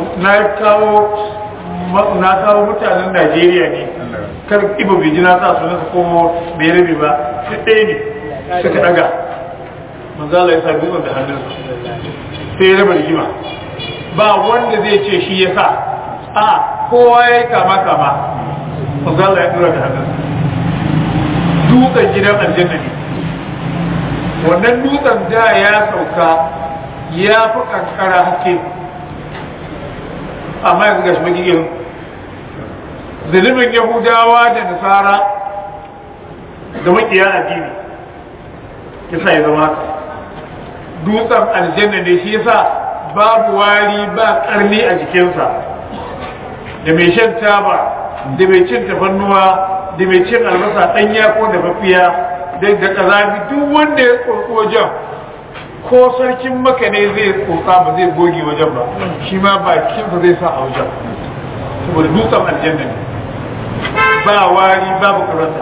na kawo mutanen Najeriya ne kar ibo bai ji na sa sunan ko bai rabe ba sai ɗaya ne suka daga manzo Allah ya sa dutsen da hannunsa sai ya raba rigima ba wanda zai ce shi ya sa a kowa ya yi kama manzo Allah ya dora da hannunsa dutsen gidan aljanna ne wannan dutsen da ya sauka ya fi kankara hake amma yanzu gashi magigin zulumin Yahudawa da Nasara da makiya addini yasa ya zama dutsen aljanna ne shi yasa babu wari ba karni a jikinsa da mai shan taba da mai cin tafannuwa da mai cin albasa ɗanya ko da mafiya da ƙazafi duk wanda ya tsotsi wajen ko sarkin maka ne zai tsotsa ba zai goge wajen ba shi ma bakinsa zai sa a wajen saboda dutsen aljanna ne ba wari babu karanta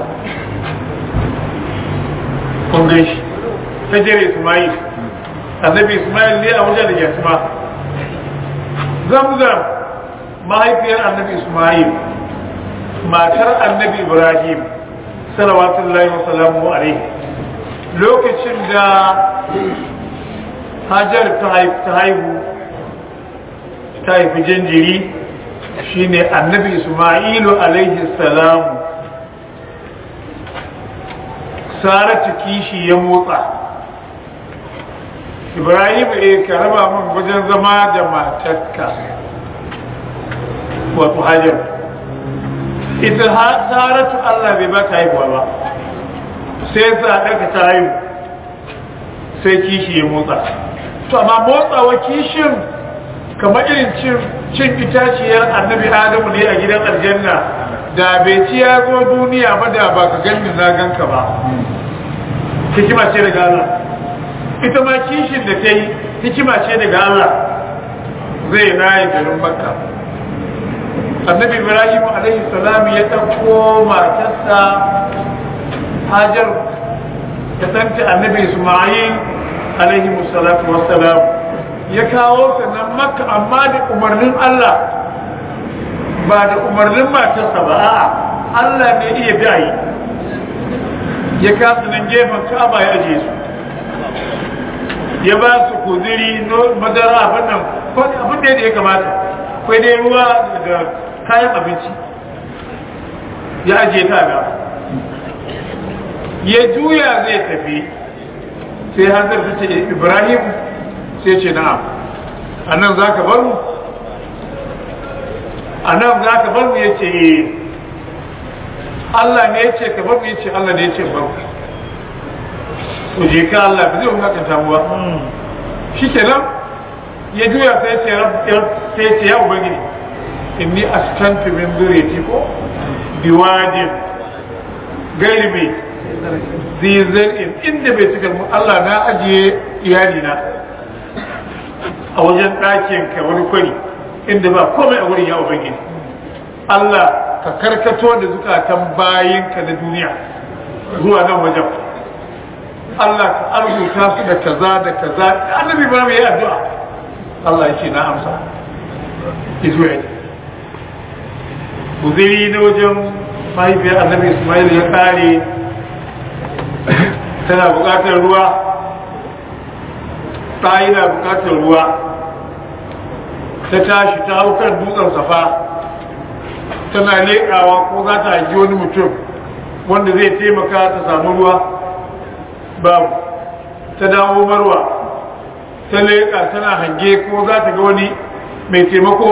kun gan shi ta jere Ismail annabi Ismail ne a wajen da yasma Zamzam mahaifiyar annabi Ismail matar annabi Ibrahim salawatullahi wa salamu alaihi lokacin da Hajar ta haifi jinjiri shine annabi Ismailu alaihi salamu Saratu kishi ya motsa Ibrahim ka raba min wajen zama da matarka wato Hajar ita Saratu Allah bai ba ta haihuwa ba sai Sadaka ta haihu sai kishi ya motsa to amma motsawa kishin kamar irin cin itaciyar annabi Adamu ne a gidan aljanna da bai ci ya zo duniya ba da ba ka gani na ganka ba hikima ce daga Allah ita ma kishin da ta yi hikima ce daga Allah zai nayi garin Makka annabi Ibrahim alaihi salam ya ɗauko matarsa Hajar ta tanta annabi Ismail alaihi salatu wassalam ya kawo sannan Makka amma da umarnin Allah ba da umarnin matarsa ba a'a Allah ne iya bayi ya kasu nan gefen Ka'aba ya aje su ya ba su kuziri madara abin da ya kamata kai dai ruwa da kayan abinci ya aje ta ga ya juya zai tafi sai Hajar ta ce Ibrahim sai ce na'am anan za ka bar mu ya ce Allah ne ya ce ka bar mu ya ce Allah ne ya ce bar mu to je ka Allah ba zai haka tamuwa shi kenan ya juya sai ce ya ubangiji inni askantu min zuriyati ko biwadin gairi mai zizar'in inda bai cika mu Allah na ajiye iyalina a wajen ɗakin ka wani kwari inda ba komai a wurin ya ubangiji Allah ka karkato da zukatan bayinka na duniya zuwa nan wajen Allah ka arzuta su da kaza da kaza annabi ba mai addu'a Allah ya ce na amsa Israel uzuri na wajen mahaifiyar annabi Ismail ya kare tana bukatar ruwa ta yi na bukatar ruwa ta tashi ta haukar dutsen Safa tana leƙawa ko za ta haji wani mutum wanda zai taimaka ta samu ruwa babu ta dawo Marwa ta leƙa tana hange ko za ta ga wani mai taimako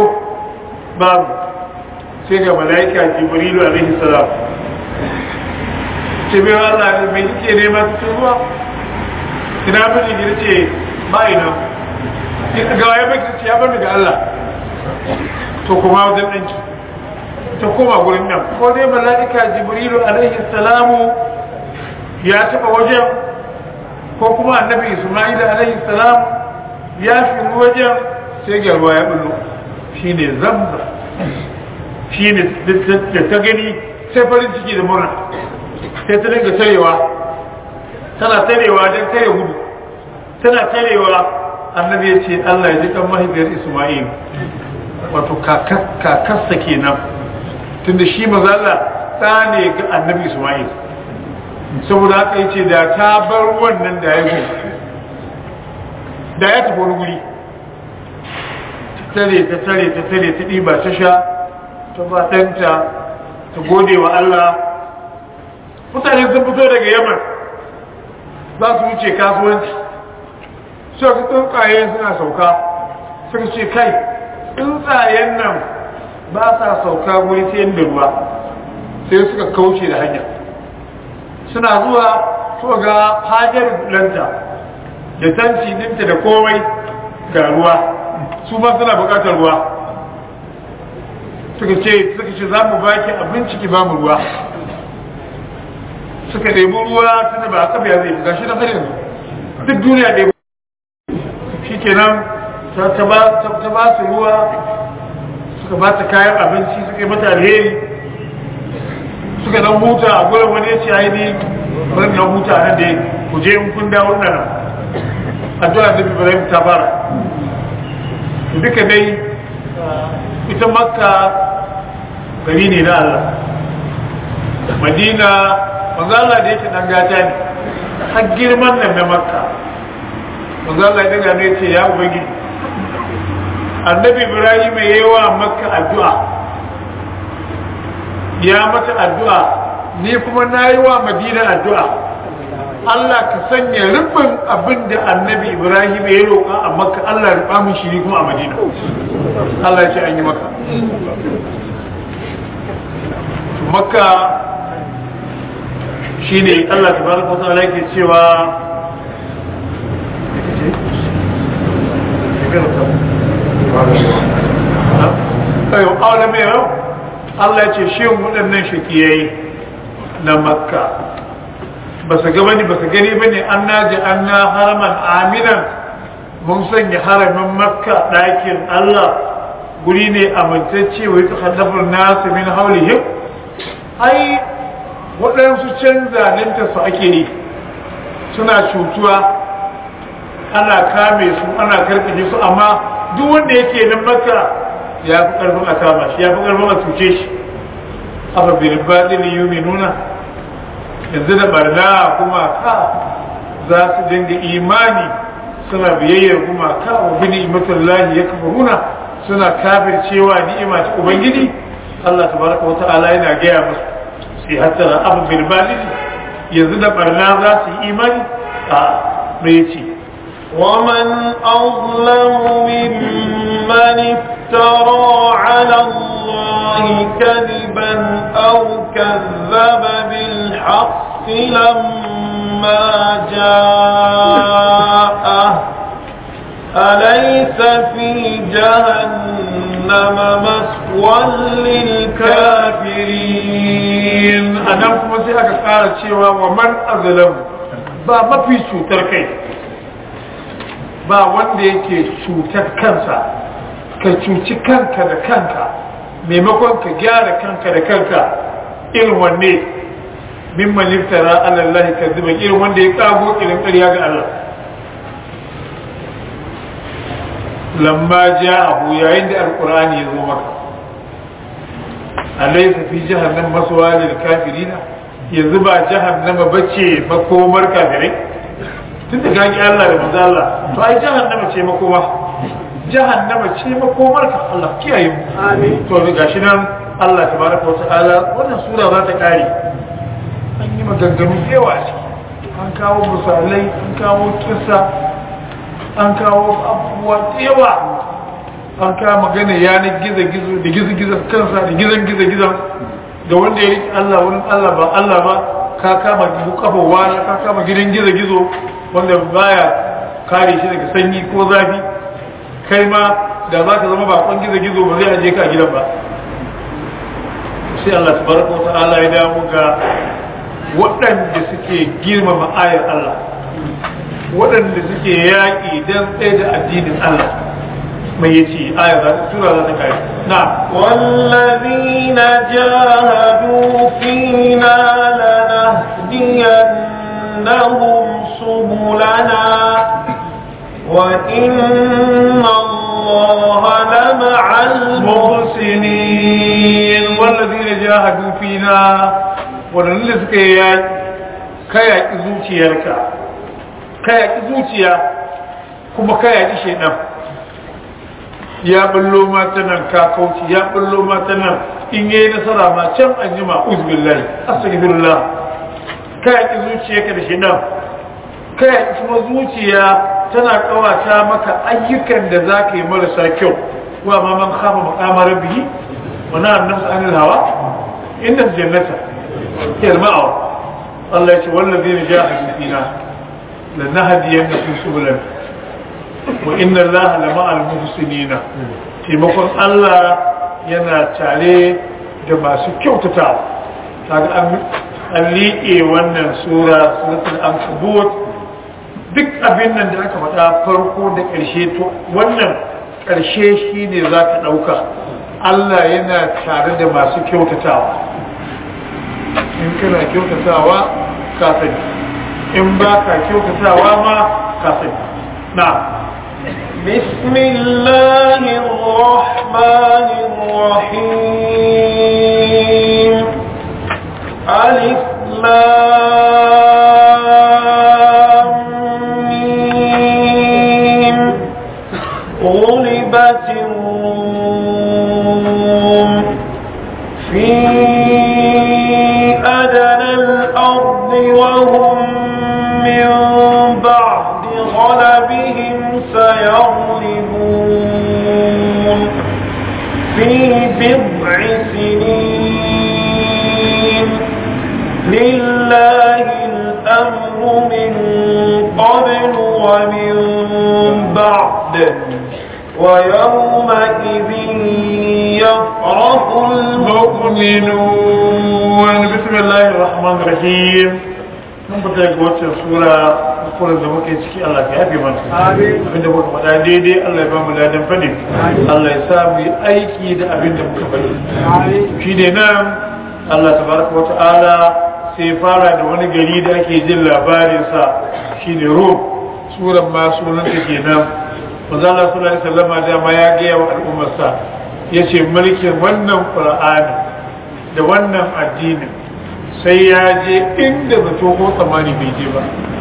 babu sai ga mala'ika Jibrilu alaihi salam ce bai Allah ne mai kike neman ruwa ina miji gida ce ba ina ga ya bai ce ya bar daga Allah to kuma wajen ɗanki ta koma gurin nan ko dai mala'ika jibrilu alaihi salamu ya taɓa wajen ko kuma annabi isma'il alaihi salam ya fi wajen sai ga ruwa ya bullo shine zamza shine da ta gani sai farin ciki da murna sai ta dinga tarewa tana tarewa don kare gudu tana tarewa annabi ya ce Allah ya ji kan mahaifiyar isma'il wato kakarsa kenan tunda shi mazalla ɗa ne ga annabi isma'il saboda haka yace da ta bar wannan da ya gudu da ya tafi wani guri ta tare ta ɗiba ta sha ta ba ɗanta ta gode wa Allah mutane sun fito daga Yaman za su wuce kasuwanci suka ga tsuntsaye suna sauka suka ce kai tsuntsayen nan ba sa sauka guri ta yadda ruwa sai suka kauce da hanya suna zuwa suka ga hajar lanta da tanci dinta da komai ga ruwa su ma suna bukatar ruwa suka ce za mu baki abinci ki ba mu ruwa suka ɗebi ruwa tana ba a kafa zai ga shi na har yanzu duk duniya ɗebi shi kenan ta ba su ruwa suka ba ta kayan abinci suka yi mata alheri suka dan huta a gurin wani ya ce aini bari na huta nan da ku je in kun dawo nan addu'a da Ibrahim ta fara duka dai ita Makka gari ne na Allah Madina manzo Allah da yake dan gata ne har girman nan na Makka manzo Allah ya daga ne ce ya ubangiji annabi Ibrahim ya yi wa Makka addu'a ya mata addu'a ni kuma na yi wa Madina addu'a Allah ka sanya rufin abin da annabi Ibrahim ya roƙa a Makka Allah ya rufa min shi kuma a Madina Allah ya ce an yi maka Makka shine Allah tabaraka wa ta'ala yake cewa ayo awala mai yau Allah ce shi waɗannan shakiyai na Makka ba su gaba ne ba su gani ba ne an naji an na haraman aminan mun sanya haramin Makka ɗakin Allah guri ne amintacce wai ta hallafar nasu min haulihim ai waɗansu canzaninta su ake yi suna cutuwa ana kame su ana karkace su amma duk wanda yake nan Makka ya fi ƙarfin a kama shi ya fi ƙarfin a cuce shi abu bin baɗin yumi nuna yanzu da barna kuma ka za su dinga imani suna biyayyar kuma ka wa bi ni'matul lahi ya kafa runa suna kafircewa ni'ima ta ubangiji Allah tabaraka wa ta'ala yana gaya musu sai hatta abu bin baɗin yanzu da barna za su yi imani a mai ce ومن أظلم ممن افترى على الله كذبا أو كذب بالحق لما جاءه أليس في جهنم مثوى للكافرين أنا كما سيأك قال شيئا ومن أظلم ما في شوتر كيف ba wanda yake cutar kansa ka cuci kanka da kanka maimakon ka gyara kanka da kanka irin wanne mimman liftara alallahi kaziban irin wanda ya kago irin ƙarya ga Allah lamma ja'ahu yayin da alqur'ani ya zo maka alaysa fi jahannam maswa lil kafirina yanzu ba jahannama bace makomar kafirai tunda gani Allah da manzo Allah to ai jahannama ce makoma jahannama ce makomar ka Allah kiyaye mu amin to gashi nan Allah tabaraka wa ta'ala wannan sura za ta kare an yi maganganu yawa ce an kawo misalai an kawo kissa an kawo abubuwa yawa an kawo magana yanar gizo-gizo da gizo-gizo kansa da gizon gizo-gizo da wanda ya riƙe Allah wurin Allah ba ka kama kafar wani ka kama gidan gizo-gizo wanda baya kare shi daga sanyi ko zafi, kai ma da za ka zama bakon gizo-gizo ba zai aje ka a gidan ba. sai Allah tabaraka wa ta'ala ya dawo ga waɗanda suke girmama ayar Allah, waɗanda suke yaƙi don tsaye da addinin Allah. mai yace aya za ta tura za ta kai na wallazina jahadu fina lanahdiyannahum subulana wa inna Allaha lama'al muhsinin. wallazina jahadu fina, waɗanda suka yaƙi ka yaƙi zuciyarka, ka yaƙi zuciya kuma ka yaƙi shaidan. ya ballo ma ta nan ka kauci, ya ballo ma ta nan in yayi nasara ma can an ji ma uzbillahi astaghfirullah. ka yaki zuciyarka da shi nan, ka yaki kuma zuciya tana kawata maka ayyukan da zaka yi marasa kyau. wa ma man khafa maqama rabbihi wa na'a nafsa anil hawa inna jannata hiya al-ma'wa. Allah ya ce wallazina jahadu fina lanahdiyannahum subulana wa inna Allaha lama'al muhsinina. taimakon Allah yana tare da masu kyautatawa. kaga an liƙe wannan suratul ankabut, duk abin nan da aka faɗa farko da ƙarshe, to wannan ƙarshe shine za ka ɗauka. Allah yana tare da masu kyautatawa. in kana kyautatawa ka sani, in ba ka kyautatawa ma ka sani. na'am. بسم الله الرحمن الرحيم. ألف لام ميم. غلبت الروم في أدنى الأرض وهم من بعد غلبهم سيغلبون في بضع سنين. لله الأمر من قبل ومن بعد ويومئذ يفرح المؤمنون. بسم الله الرحمن الرحيم. mun fita ga wacce sura kuran da muke ciki. Allah ka yafe mana, abinda muka faɗa daidai Allah ya ba mu ladan fadi, Allah ya sa mu yi aiki da abinda muka faɗi. shi ne nan Allah tabaraka wa ta'ala sai fara da wani gari da ake jin labarinsa, shine Rum. suran ma sunan ta kenan. manzo Allah sallallahu alaihi wasallam da ma ya ga wa al'ummarsa yace mulkin wannan Qur'ani da wannan addinin sai ya je inda zato ko tsammani bai je ba,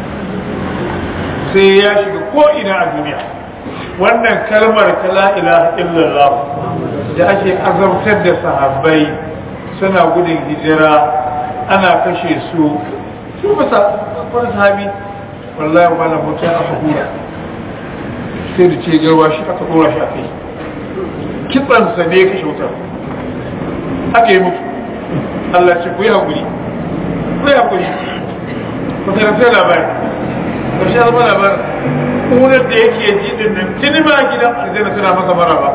sai ya shiga ko ina a duniya. wannan kalmar ta la ilaha illallah da ake azabtar da sahabbai suna gudun hijira ana kashe su ba sa wani sahabi wallahi wala mutum aka hura sai da ce garwa shi aka dora shi a kai, kitsansa ne kashe wutar aka yi mutu. Allah ce ku yi haƙuri, ku yi haƙuri, ku tarafai labari, ku sha zama labarin ƙunar da yake ji din nan tuni ma gidan aljanna suna masa mara ba.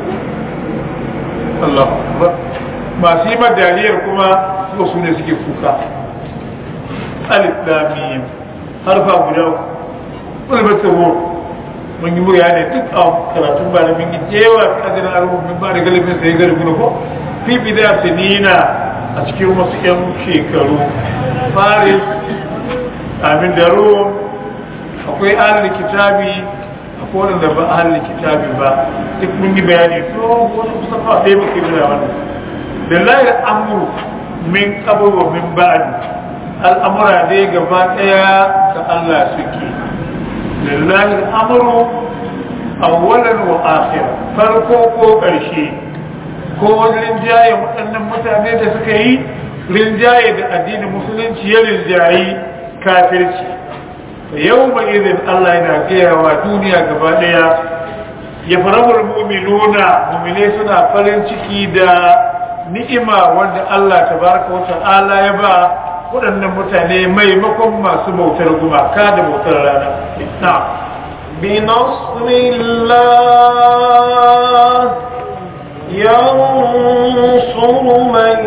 Allah masu yi madariyar kuma su ne suke kuka. alif lam mim harfa guda ulbata wo mun yi murya ne duk a karatun ba da mun yi jewa kadirin al'ummin ba da galibin sai galibi ko fi bidaya sinina a cikin wasu 'yan shekaru. Faris, amin da Rum, akwai ahalin kitabi, akwai wadanda ba ahalin kitabi ba, duk mun yi bayani to wani kusa fa ɗaya muke nuna wannan. Da layar amuru min kabar wa min ba'adi, al'amura dai gaba ɗaya da Allah suke. Da layar amuru awwalan wa akhir, farko ko ƙarshe. ko wani rinjaye waɗannan mutane da suka yi rinjaye da addinin musulunci ya rinjayi kafirci. yau mai izin Allah yana gaya wa duniya gaba ɗaya ya farawar mu'minuna, mu'mine suna farin ciki da ni'ima wanda Allah tabaraka wa ta'ala ya ba waɗannan mutane maimakon masu bautar gumaka da bautar rana na بنصر الله ينصر من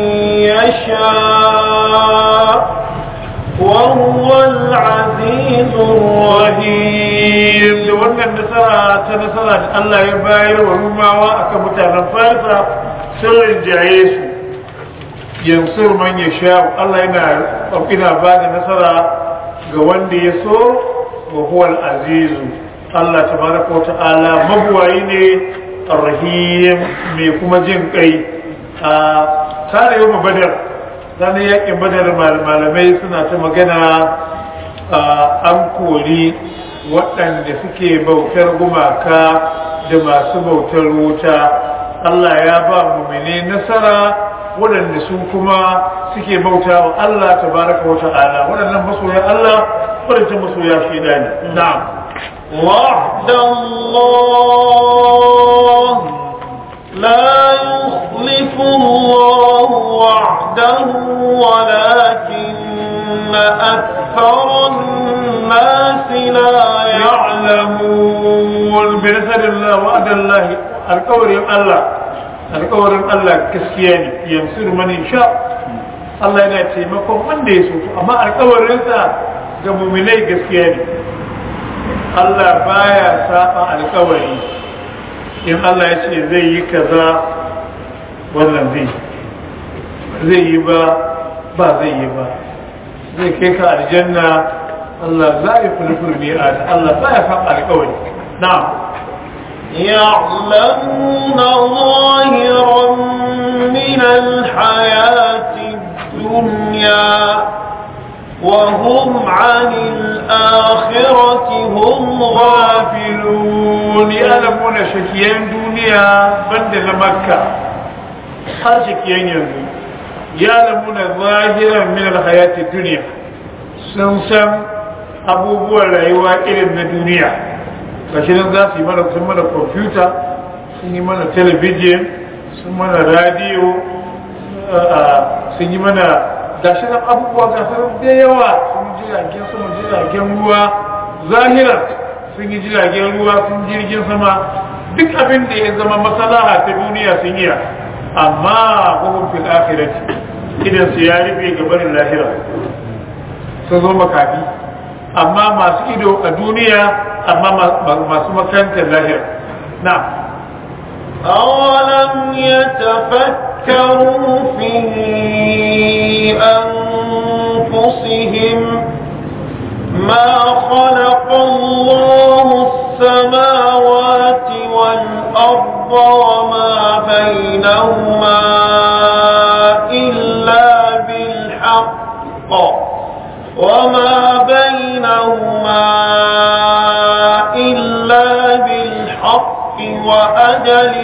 يشاء وهو العزيز الرحيم. da wannan nasara ta nasara da Allah ya bayar wa rumawa akan mutanen farisa sun rinjaye su yansur man ya sha Allah yana ba da nasara ga wanda ya so wa huwa al-azizu Allah tabaraka wa ta'ala mabuwayi ne ar-rahim mai kuma jin kai a tare yau badar dan yakin badar malamai suna ta magana an kori waɗanda suke bautar gumaka da masu bautar wuta Allah ya ba mu'mini nasara waɗanda su kuma suke bauta wa Allah tabaraka wa ta'ala waɗannan masoya Allah waɗannan masoya shaida ne na'am وعد الله لا يخلف الله وعده ولكن أكثر الناس لا يعلمون بنصر الله وعد الله alƙawarin Allah gaskiya ne yansur man insha Allah yana taimakon wanda ya so amma alƙawarinsa ga mu'minai gaskiya ne Allah baya saba alƙawari in Allah ya ce zai yi kaza wannan zai yi ba zai yi ba zai kai ka aljanna Allah za ya fulful mi'ad Allah baya saba alƙawari na'am يعلمون ظاهرا من الحياة الدنيا وهم عن الآخرة هم غافلون. يعلمون شكيان دنيا بند مكة هل شكيان ينزل يعلمون ظاهرا من الحياة الدنيا سنسم أبوبوا الرأيوة إلى الدنيا gashinan za su yi mana sun mana kwamfuta sun yi mana talabijin sun mana radiyo sun yi mana gashinan abubuwa gasar da yawa sun jiragen sama jiragen ruwa zahirar sun yi jiragen ruwa sun jirgin sama duk abin da ya zama masalaha ta duniya sun yi amma hukun fil akhirati idan su ya rufe gabanin lahira sun zo makafi amma masu ido a duniya amma masu makarantar lahira na أولم يتفكروا في أنفسهم ما خلق الله السماوات والأرض وما بينهما إلا بالحق وما بينهما إلا بالحق وأجل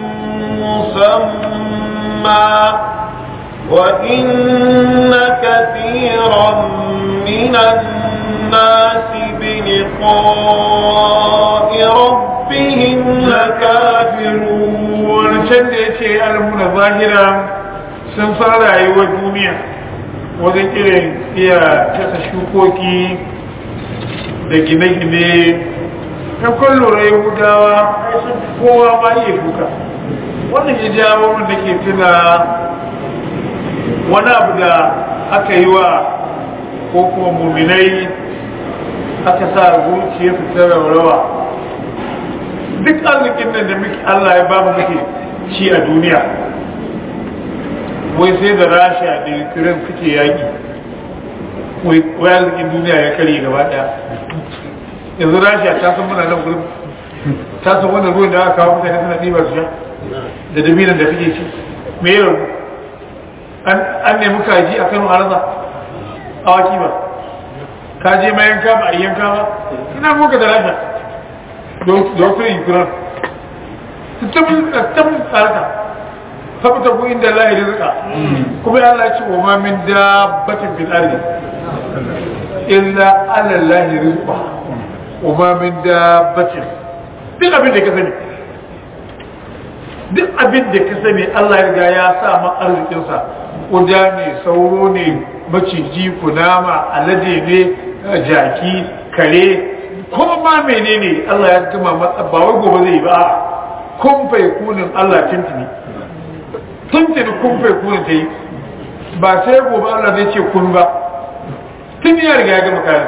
مسمى وإن كثيرا من الناس بلقاء ربهم لكافرون. شد شيء يعلمون ظاهرا سنصار أيوة الدنيا wajen irin iya kasa shukoki da gine-gine ta kwallon yahudawa sun kowa ma iya shuka wannan ya jawo wanda ke tuna wani abu da aka yi wa ko kuma muminai aka sa zuciya su ta raurawa duk arzikin nan da muke Allah ya ba mu muke ci a duniya wai sai da rasha da ukraine suke yaki wai arzikin duniya ya kare gaba daya yanzu rasha ta san muna nan gurin ta san wannan ruwan da aka kawo mutane suna ɗiba su sha da dabinan da suke ci me yau an nemi kaji a kano arza awaki ba ka je ma yanka ba a yanka ba ina muka da rasha da wasu ukraine su tabbin tsarka فابتغوا عند الله رزقا كما الله يقول وما من دابة في الأرض إلا على الله رزقها وما من دابة duk abin da ka sani duk abin da ka sani Allah ya riga ya sa ma arzikinsa kuda ne sauro ne maciji kunama alade ne jaki kare ko ma menene Allah ya gama matsa ba wai gobe zai ba kun fa yakunin Allah tuntuni kun fa yakunin ta yi ba sai gobe Allah zai ce kun ba tun ya riga ya gama kayan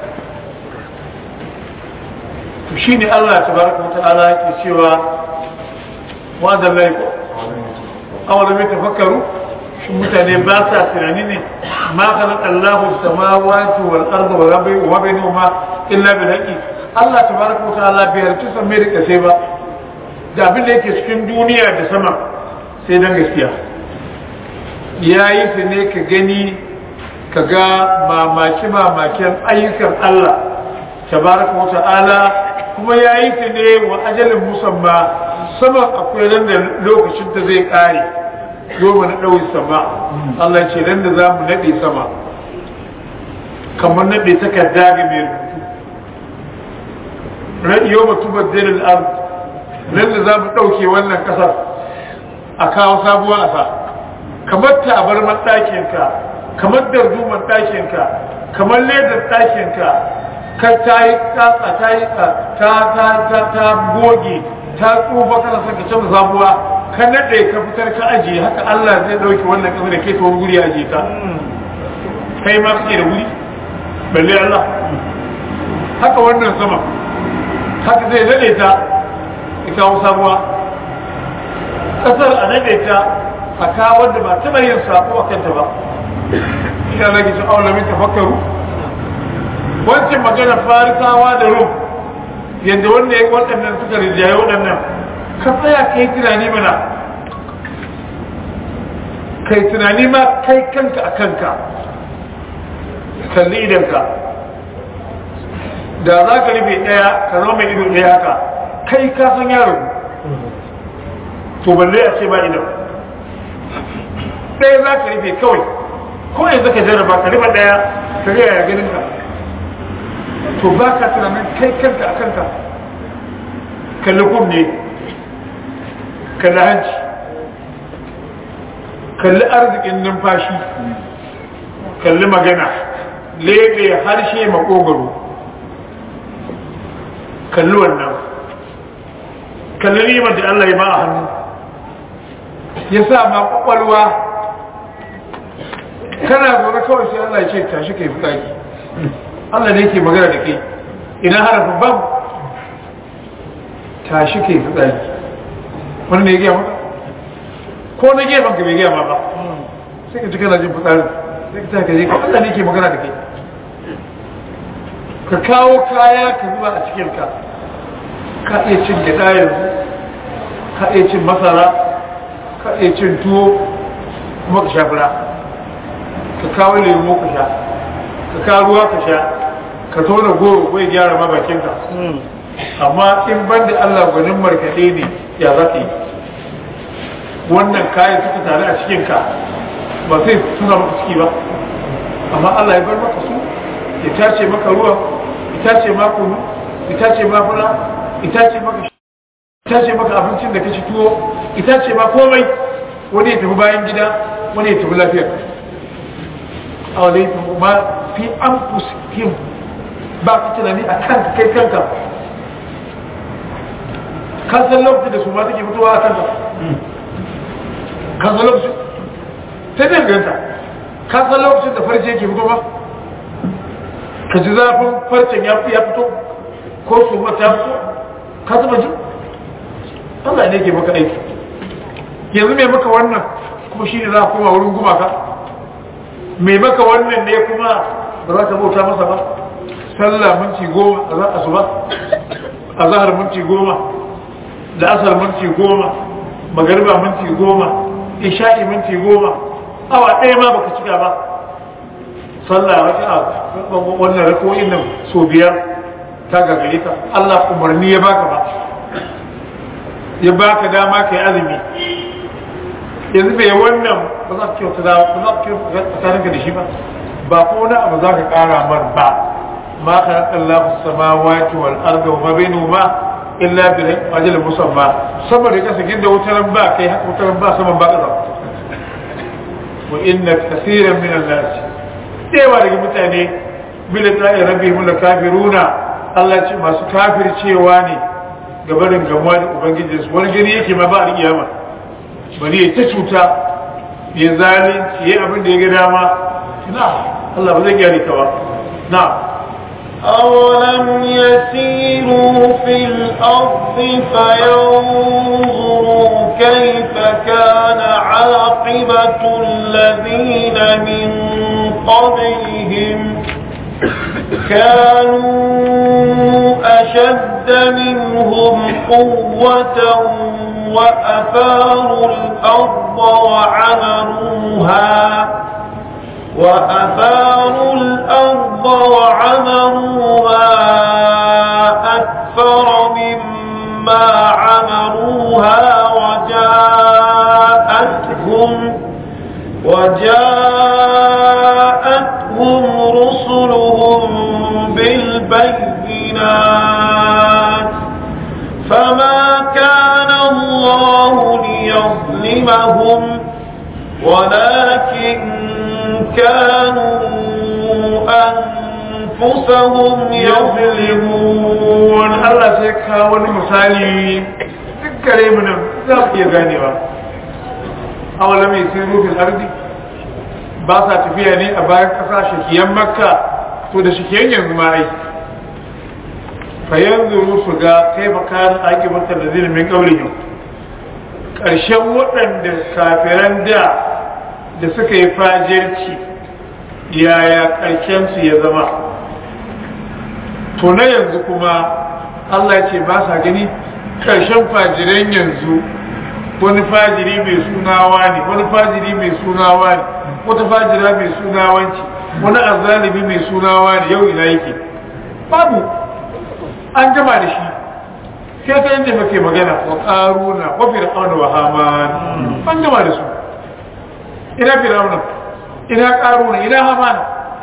to shine Allah tabaraka wa ta'ala yake cewa wa da laiko awalam yatafakkaru shin mutane ba sa tunani ne ma khalaqa Allahu samawati wal arda wa ma bainahuma illa bil haqqi Allah tabaraka wa ta'ala bai yarda sammai da kasai ba da abin da yake cikin duniya da sama sai dan gaskiya yayi su ne ka gani ka ga mamakin ayyukan Allah tabaraka wa ta'ala kuma yayi su ne wa ajalin musamma sama akwai ran da lokacin da zai kare goma na ɗauyi sama Allah ce ran da za mu naɗe sama kamar naɗe takarda ga mai rubutu yau mutu baddalin ard nan da za mu ɗauke wannan ƙasar a kawo sabuwar asa kamar ta bar ɗakinka kamar darduman ɗakinka kamar ledar ɗakinka ka ta yi tsatsa ta goge ta tsufa kana son ka canza sabuwa ka naɗe ka fitar ka ajiye haka Allah zai ɗauki wannan ƙasa da ke ta wani guri ajiye ta kai ma kake da guri balle Allah haka wannan sama haka zai naɗe ta ya kawo sabuwa ƙasar a naɗe ta a kawo wanda ba taɓa yin sako a kanta ba ina nake su aula min tafakkaru wancan magana farisawa da rum yadda wanda ya waɗannan suka rijaye waɗannan ka tsaya ka yi tunani mana kai tunani ma kai kanka a kanka kalli idanka da za ka rufe ɗaya ka zama mai ido ɗaya haka kai ka san yaro to balle a ce ba idan ɗaya za ka rufe kawai ko yanzu ka jarraba ka rufe ɗaya ka ga yaya ganin ka to ba ka tunanin kai kanka a kanka kalli kunne kalli hanci kalli arzikin numfashi kalli magana lebe harshe makogaro kalli wannan kalli rimar da Allah ya ba a hannu ya sa ma kwakwalwa kana gobe kawai sai Allah ya ce tashi kai fitsari Allah ne ke magana da kai ina harafin babu tashi kai fitsari wani ne ya gaya maka ko na gefen ka bai gaya ma ba sai ka ci kana jin fitsarin sai ka taka je ka Allah ne ke magana da kai ka kawo kaya ka zuba a cikin ka iya cin gyaɗa yanzu ka iya cin masara ka iya cin tuwo kuma ka sha fura ka kawo lemu ka sha ka kawo ruwa ka sha ka tona goro ko ya gyara ma bakinka amma in ban da Allah gwanin markaɗe ne ya za ka yi wannan kayan suka tare a cikinka ba sai suna maka ciki ba amma Allah ya bar maka su ya tace maka ruwa ya tace maka kunu ya tace maka fura ya tace maka abincin da ka ci tuwo ya tace ma komai wani ya tafi bayan gida wani ya tafi lafiyar a wani ma fi an fuskin ba ka tunani a kanka kai kanka kan san lokacin da su ma take fitowa a kanka kan san lokacin ta danganta kan san lokacin da farce yake fito ba ka ji zafin farcen ya fito ko su ma ta fito ka zuba ji Allah ne ke maka aiki yanzu mai maka wannan kuma shi ne za a koma wurin gumaka mai maka wannan ne kuma ba za ka bauta masa ba sallah minti 10 a za a su ba a zahar minti 10 da asar minti 10 magariba minti 10 isha'i minti 10 awa ɗaya ma baka cika ba sallah wata wannan rako'in nan so 5 ta gagare ka Allah umarni ya baka ba ya baka dama kai azumi yanzu bai wannan ba za ka kyauta tsakaninka da shi ba ba ko wani abu za ka kara mar ba ma ka Allah samawati wal arda wa ma bainahuma illa bil ajal musamma saboda kasa ginda wutaran ba kai haka wutaran ba saman ba kasa wa inna kaseeran min an-nas dewa daga mutane bila ta'i rabbihim la kafiruna Allah ce masu kafircewa ne gabarin gamuwa da ubangijinsu wani gani yake ma ba a kiyama bari ya ta cuta ya zalunci ya abin da ya ga dama na Allah ba zai gyara ka ba na أولم يسيروا في الأرض فينظروا كيف كان عاقبة الذين من قبلهم كانوا أشد منهم قوة وأثاروا الأرض وعمروها أكثر مما عمروها وجاءتهم رسلهم بالبينات فما كان الله ليظلمهم ولكن كانوا أنفسهم يظلمون الله سيكا ونمثالي ذكري من ذاك يغانيوا أولا يسيروا في الأرض باسا تفياني أباك أسا شكيا مكة تودا شكيا ينزمائي فينظروا سقا كيف كان عاقبة الذين من قبلهم ƙarshen waɗanda kafiran da suka yi fajirci yaya ƙarshensu ya zama to na yanzu kuma Allah ce ba sa gani ƙarshen fajiran yanzu wani fajiri mai sunawa ne wani fajiri mai sunawa ne wata fajira mai sunawanci wani azalibi mai sunawa ne yau ina yake babu an gama da shi sai ta yadda muke magana wa ƙaruna wa fir'auna wa haman an gama da su ina fir'auna ina ƙaruna ina haman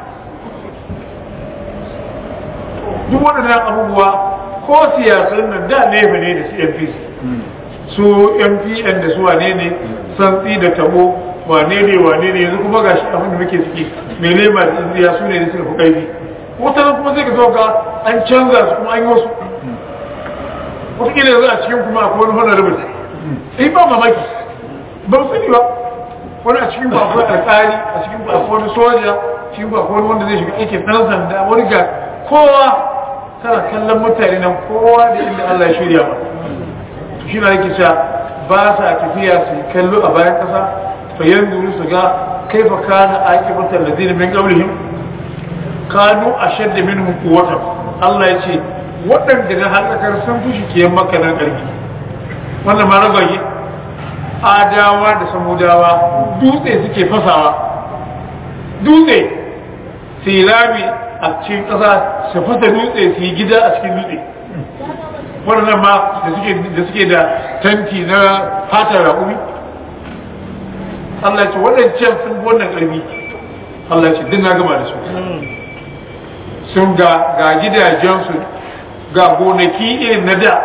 duk waɗannan abubuwa ko siyasan nan da nefa ne da su MPN da su wane ne santsi da tabo wane ne yanzu kuma gashi abin da muke suke mai lema da tsintsiya su ne da suka fi ƙarfi wata kuma sai ka zo ga an canza su kuma an yi wasu wataƙila yanzu a cikin kuma akwai wani honorable sai ba mamaki ba mu sani ba wani a cikin ba akwai alƙali a cikin ba akwai wani soja cikin ba akwai wanda zai shiga aikin ɗan sanda wani ga kowa tana kallon mutane nan kowa da inda Allah ya shirya ba shi na yake cewa ba sa tafiya su yi kallo a bayan ƙasa fa yanzu su ga kaifa kana aqibatul ladina min qablihim kanu ashadda minhum quwwatan Allah ya ce waɗanda na halakar sun fi shi ke maka nan ƙarfi wannan ma ragwaye adawa da samudawa dutse suke fasawa dutse su yi rami a cikin ƙasa su fasa dutse su yi gida a cikin dutse waɗannan ma da suke da tanti na fatar raƙumi Allah ce waɗancan sun fi wannan ƙarfi Allah ce din na gama da su sun ga gidajensu ga gonaki irin na da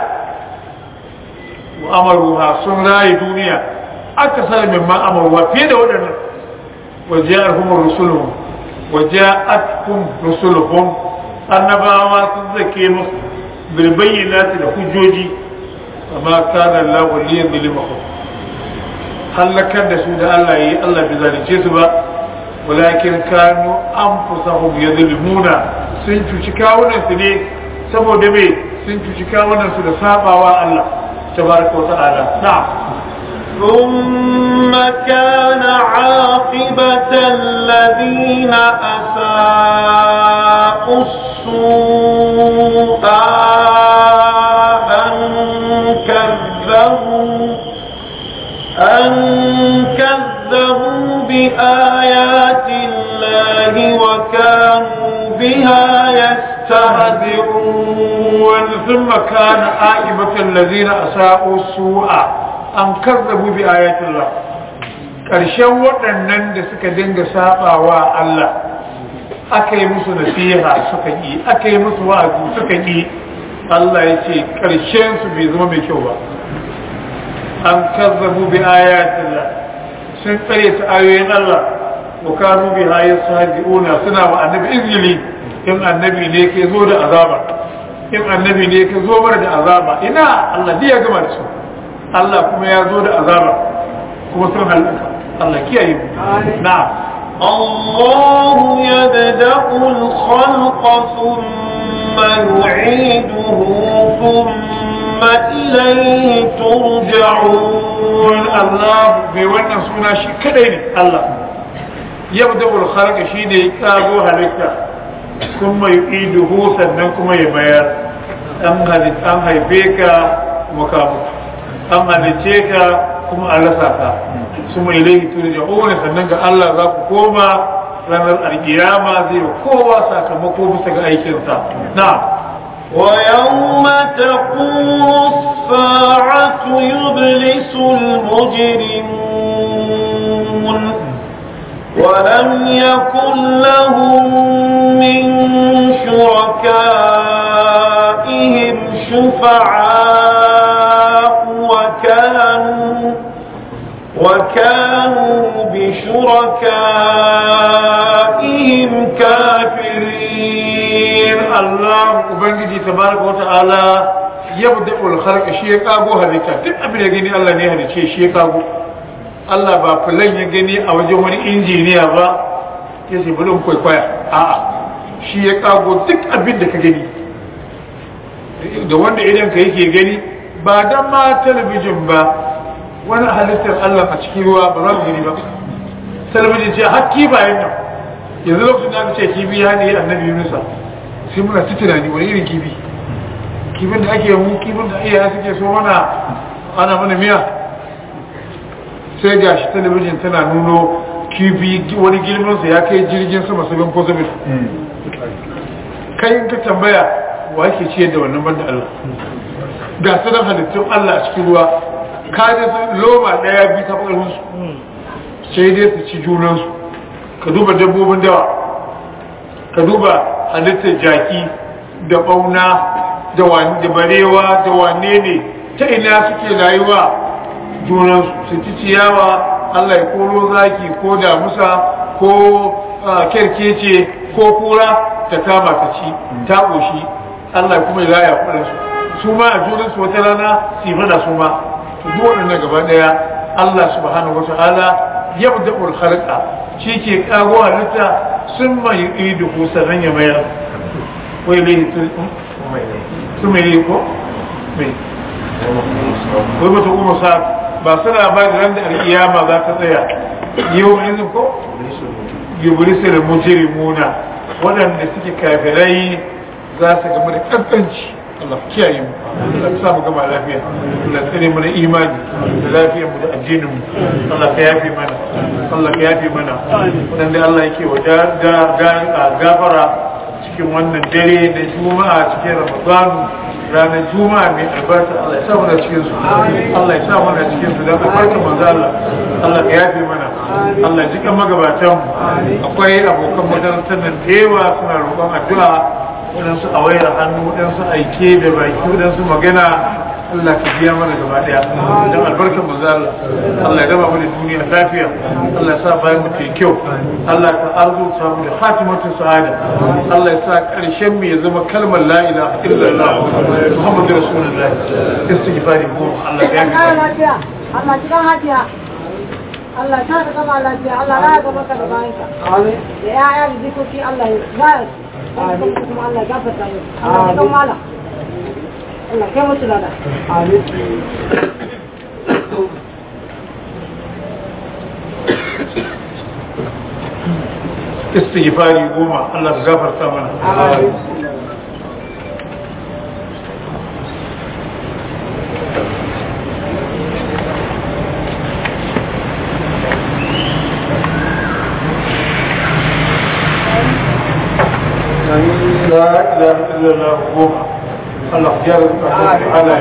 amaruha sun raye duniya aka sa min ma amaruha fiye da waɗannan waja'ahum rusuluhum rusuluhum annabawa sun zake musu bil bayyinati da hujjoji amma kana Allah waliyan bil maqam halakar da su da Allah yi Allah bai zalunce su ba walakin kanu anfusahum yadhlimuna sun cuci kawunan su ne saboda me sun cuci kawunan su da sabawa Allah tabaraka wa ta'ala na'am ثم كان عاقبة الذين أساءوا السوء أن كذبوا بآيات الله وكانوا بها يستهزئون ثم كان عاقبة الذين أساءوا السوء an karzabu bi ayatullah ƙarshen waɗannan da suka dinga sabawa Allah aka yi musu nasiha suka ƙi aka yi musu wa'azi suka ƙi Allah ya ce ƙarshen su bai zama mai kyau ba an karzabu bi ayatullah sun tsare ta ayoyin Allah wa kanu biha yastahzi'una suna wa annabi izgili in annabi ne ke zo da azaba in annabi ne ke zo mana da azaba ina Allah ya gama da su Allah kuma ya zo da azaba kuma sun halaka Allah kiyaye mu na'am الله يبدأ الخلق ثم يعيده ثم إليه ترجعون الله بيوانا سونا شي كدين الله يبدأ الخلق شي دي كاغو هلكتا ثم يعيده sannan kuma ya bayar an haife ka makamu an halice ka kuma an rasa ka su mai laifi turja'una sannan ga Allah za ku koma ranar alkiyama zai kowa sakamako bisa ga aikinsa na ويوم تقوم الساعة يبلس المجرمون ولم يكن لهم من شركائهم شفعاء وكانوا بشركائهم كافرين الله ubangiji tabaraka wata'ala yabda'ul khalqa shi ya kago halitta duk abin da gani Allah ne ya halice shi ya kago Allah ba fulan ya gani a wajen wani injiniya ba ya ce bari kwaikwaya a'a shi ya kago duk abin da ka gani da wanda idan ka yake gani ba dan ma talabijin ba wani halittar Allah a cikin ruwa ba za mu gani ba talabijin ce har kifayen nan yanzu lokacin da aka ce kibi ya ne annabi Yunusa sai muna ta tunani wani irin kibi kibin da ake mu kibin da iyaye suke so mana ana mana miya sai ga shi talabijin tana nuno kibi wani girmansa ya kai jirgin sama 7 ko 7 kai in ka tambaya wa yake ciyar da wannan banda Allah ga sanar halittun Allah a cikin ruwa kaje su loma daya bi ta bakarun su sai dai su ci junansu ka duba dabbobin dawa ka duba halittar jaki da bauna da barewa da wane ne ta ina suke rayuwa junansu su ci ciyawa Allah ya koro zaki ko damusa ko kerkece ko kura ta kama ta ci ta ƙoshi Allah kuma ya raya kudansu su ma a junansu wata rana su yi fada su ma duk waɗannan gaba ɗaya Allah subhanahu wata'ala ya bada ulkharqa shi ke kago halitta sun mai idu ko sannan ya mayar wai ne su mai yi ko mai wai mata kuma sa ba suna ba da ran da alƙiyama za ta tsaya yau ne ko yubrisul mujrimuna waɗanda suke kafirai za su gama da kankanci Allah kiyaye mu Allah ka samu gama lafiya Allah tsare mu da imani da lafiyar mu da addinin mu Allah ka yafe mana Allah ka yafe mana wanda Allah yake wa gafara cikin wannan dare da juma'a cikin Ramadan ranar juma'a mai albarka Allah ya sa mana cikin su Allah ya sa mana cikin su dan albarka manzo Allah Allah ka yafe mana Allah ya jika magabatan mu akwai abokan makarantar nan da yawa suna roƙon addu'a waɗansu a wayar hannu waɗansu aike da baki waɗansu magana Allah ka biya mana gaba ɗaya don albarkar manzo Allah Allah ya raba mu da duniya lafiya Allah ya sa bayan mu tayi kyau Allah ka arzuta mu da hatimatu sa'ada Allah ya sa ƙarshen mu ya zama kalmar la ilaha illallah Muhammadu rasulullah istighfari ko Allah ya yi Allah cikin hadiya Allah ta ka gama lafiya Allah ya ga maka da bayanka amin da yaya da zikoki Allah ya kuma Allah ya gafarta mu Allah ya mala Allah kai mutu lada amin istighfari goma Allah ya gafarta mana amin لا إله إلا الله هو الله جل وعلا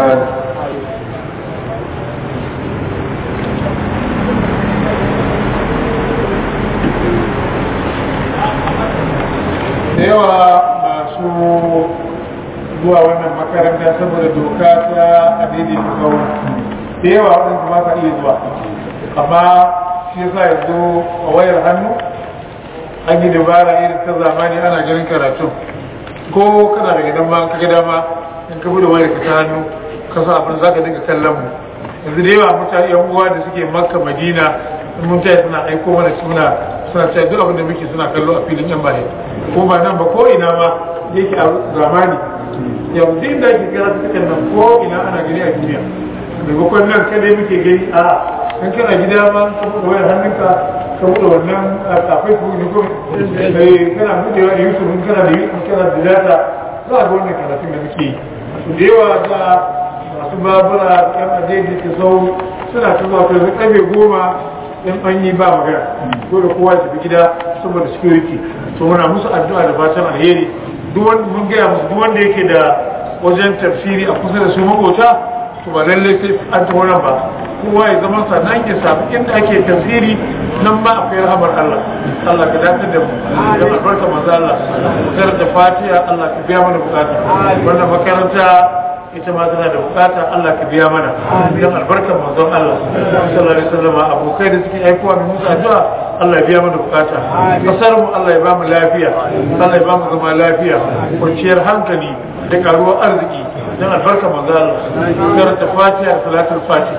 yawa masu zuwa wannan makaranta saboda doka ta adini ta kawo da yawa waɗanda ba ka iya zuwa amma shi yasa yanzu a wayar hannu an yi dabara irin ta zamani ana ganin karatun ko kana da gidan ma ka gida ma in ka bude wayar ka ta hannu ka sa abin za ka dinga kallon mu yanzu da yawa mutane yan uwa da suke makka madina in mun taya suna aiko mana suna cewa duk abin da muke suna kallo a filin yan baye ko ba nan ba ko ina ma yake a zamani yanzu inda ake kira su cikin nan ko ina ana gani a duniya maimakon nan kadai muke gani a kan kana gida ma ka buɗe wayar hannunka ka buɗe wannan kafai ko ne ko kana buɗewa da yusuf in kana da yusuf kana da data za a ga wannan karatun da muke yi da yawa za masu babura yan ajeji ke sau suna ta zuwa ta karfe 10 in an yi ba magana ko da kowa ya tafi gida saboda security to muna musu addu'a da fatan alheri mun gaya musu duk wanda yake da wajen tafsiri a kusa da su makota to ba lallai sai an ta wannan ba kowa ya zama sannan ke samu inda ake tafsiri nan ma akwai rahamar Allah Allah ka dace da mu da albarka manzo Allah kar da fatiha Allah ka biya mana bukata wannan makaranta ita ma tana da bukata Allah ka biya mana dan albarkar manzon Allah sallallahu alaihi wasallam abokai da suke aikowa mu musu addu'a Allah ya biya mana bukata kasar mu Allah ya ba mu lafiya Allah ya ba mu zama lafiya kwanciyar hankali da karuwar arziki dan albarkar manzon Allah karanta fatiha salatul fatiha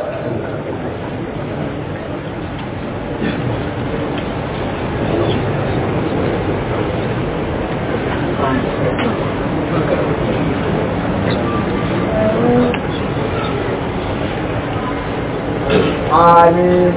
Amin.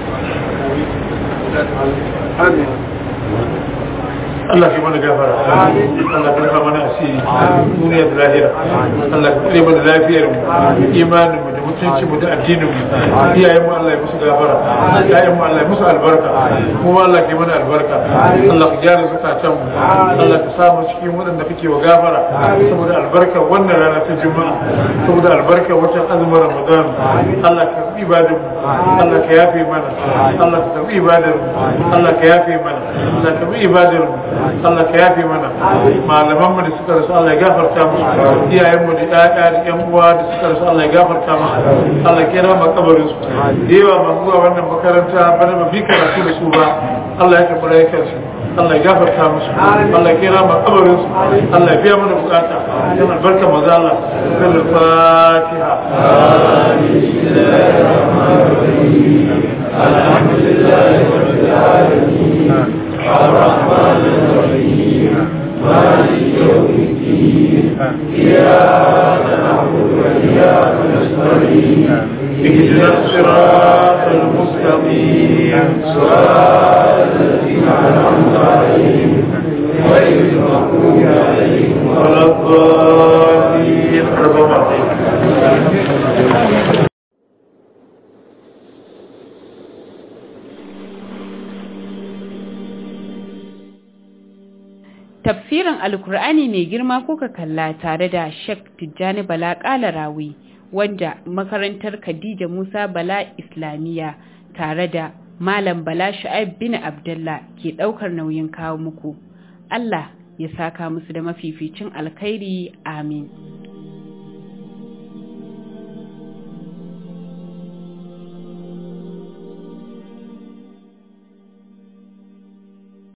Amin. Allah ya mana gafara Allah ya rufa mana asiri duniya da lahira Allah ya kare mana lafiyar mu imanin mu da mutunci mu da addinin mu iyayen mu Allah ya musu gafara iyayen mu Allah ya musu albarka kuma Allah ya mana albarka Allah ya gyara zakatan mu Allah ya samu cikin wadanda kake wa gafara saboda albarka wannan rana ta juma'a saboda albarka watan azumin ramadan Allah ka karbi ibadar mu Allah ka yafe mana Allah ka karbi ibadar mu Allah ka yafe mana Allah ka karbi ibadar mu Allah ka yafe mana malaman mu da suka rasu Allah ya gafarta musu iyayen mu da ƴaƴa da ƴan uwa da suka rasu Allah ya gafarta musu Allah ya kira makabarin su da yawa masu zuwa wannan makaranta bana ba bi karatu da su ba Allah ya tabbata yakan su Allah ya gafarta musu Allah ya kira makabarin su Allah ya biya mana bukata dan albarka maza Allah sallallahu fatiha alhamdulillahi rabbil alamin الرحمن الرحيم مالك يوم الدين إياك نعبد وإياك نستعين اهدنا الصراط المستقيم صراط الذين أنعمت عليهم غير المغضوب عليهم ولا الضالين. Tafsirin Alkur'ani mai girma kuka kalla tare da Sheikh Tijjani Bala Kalarawi wanda makarantar Khadija Musa Bala Islamiyya tare da Malam Bala Shu'aib bin Abdullah ke daukar nauyin kawo muku. Allah ya saka musu da mafificin alkhairi. Amin.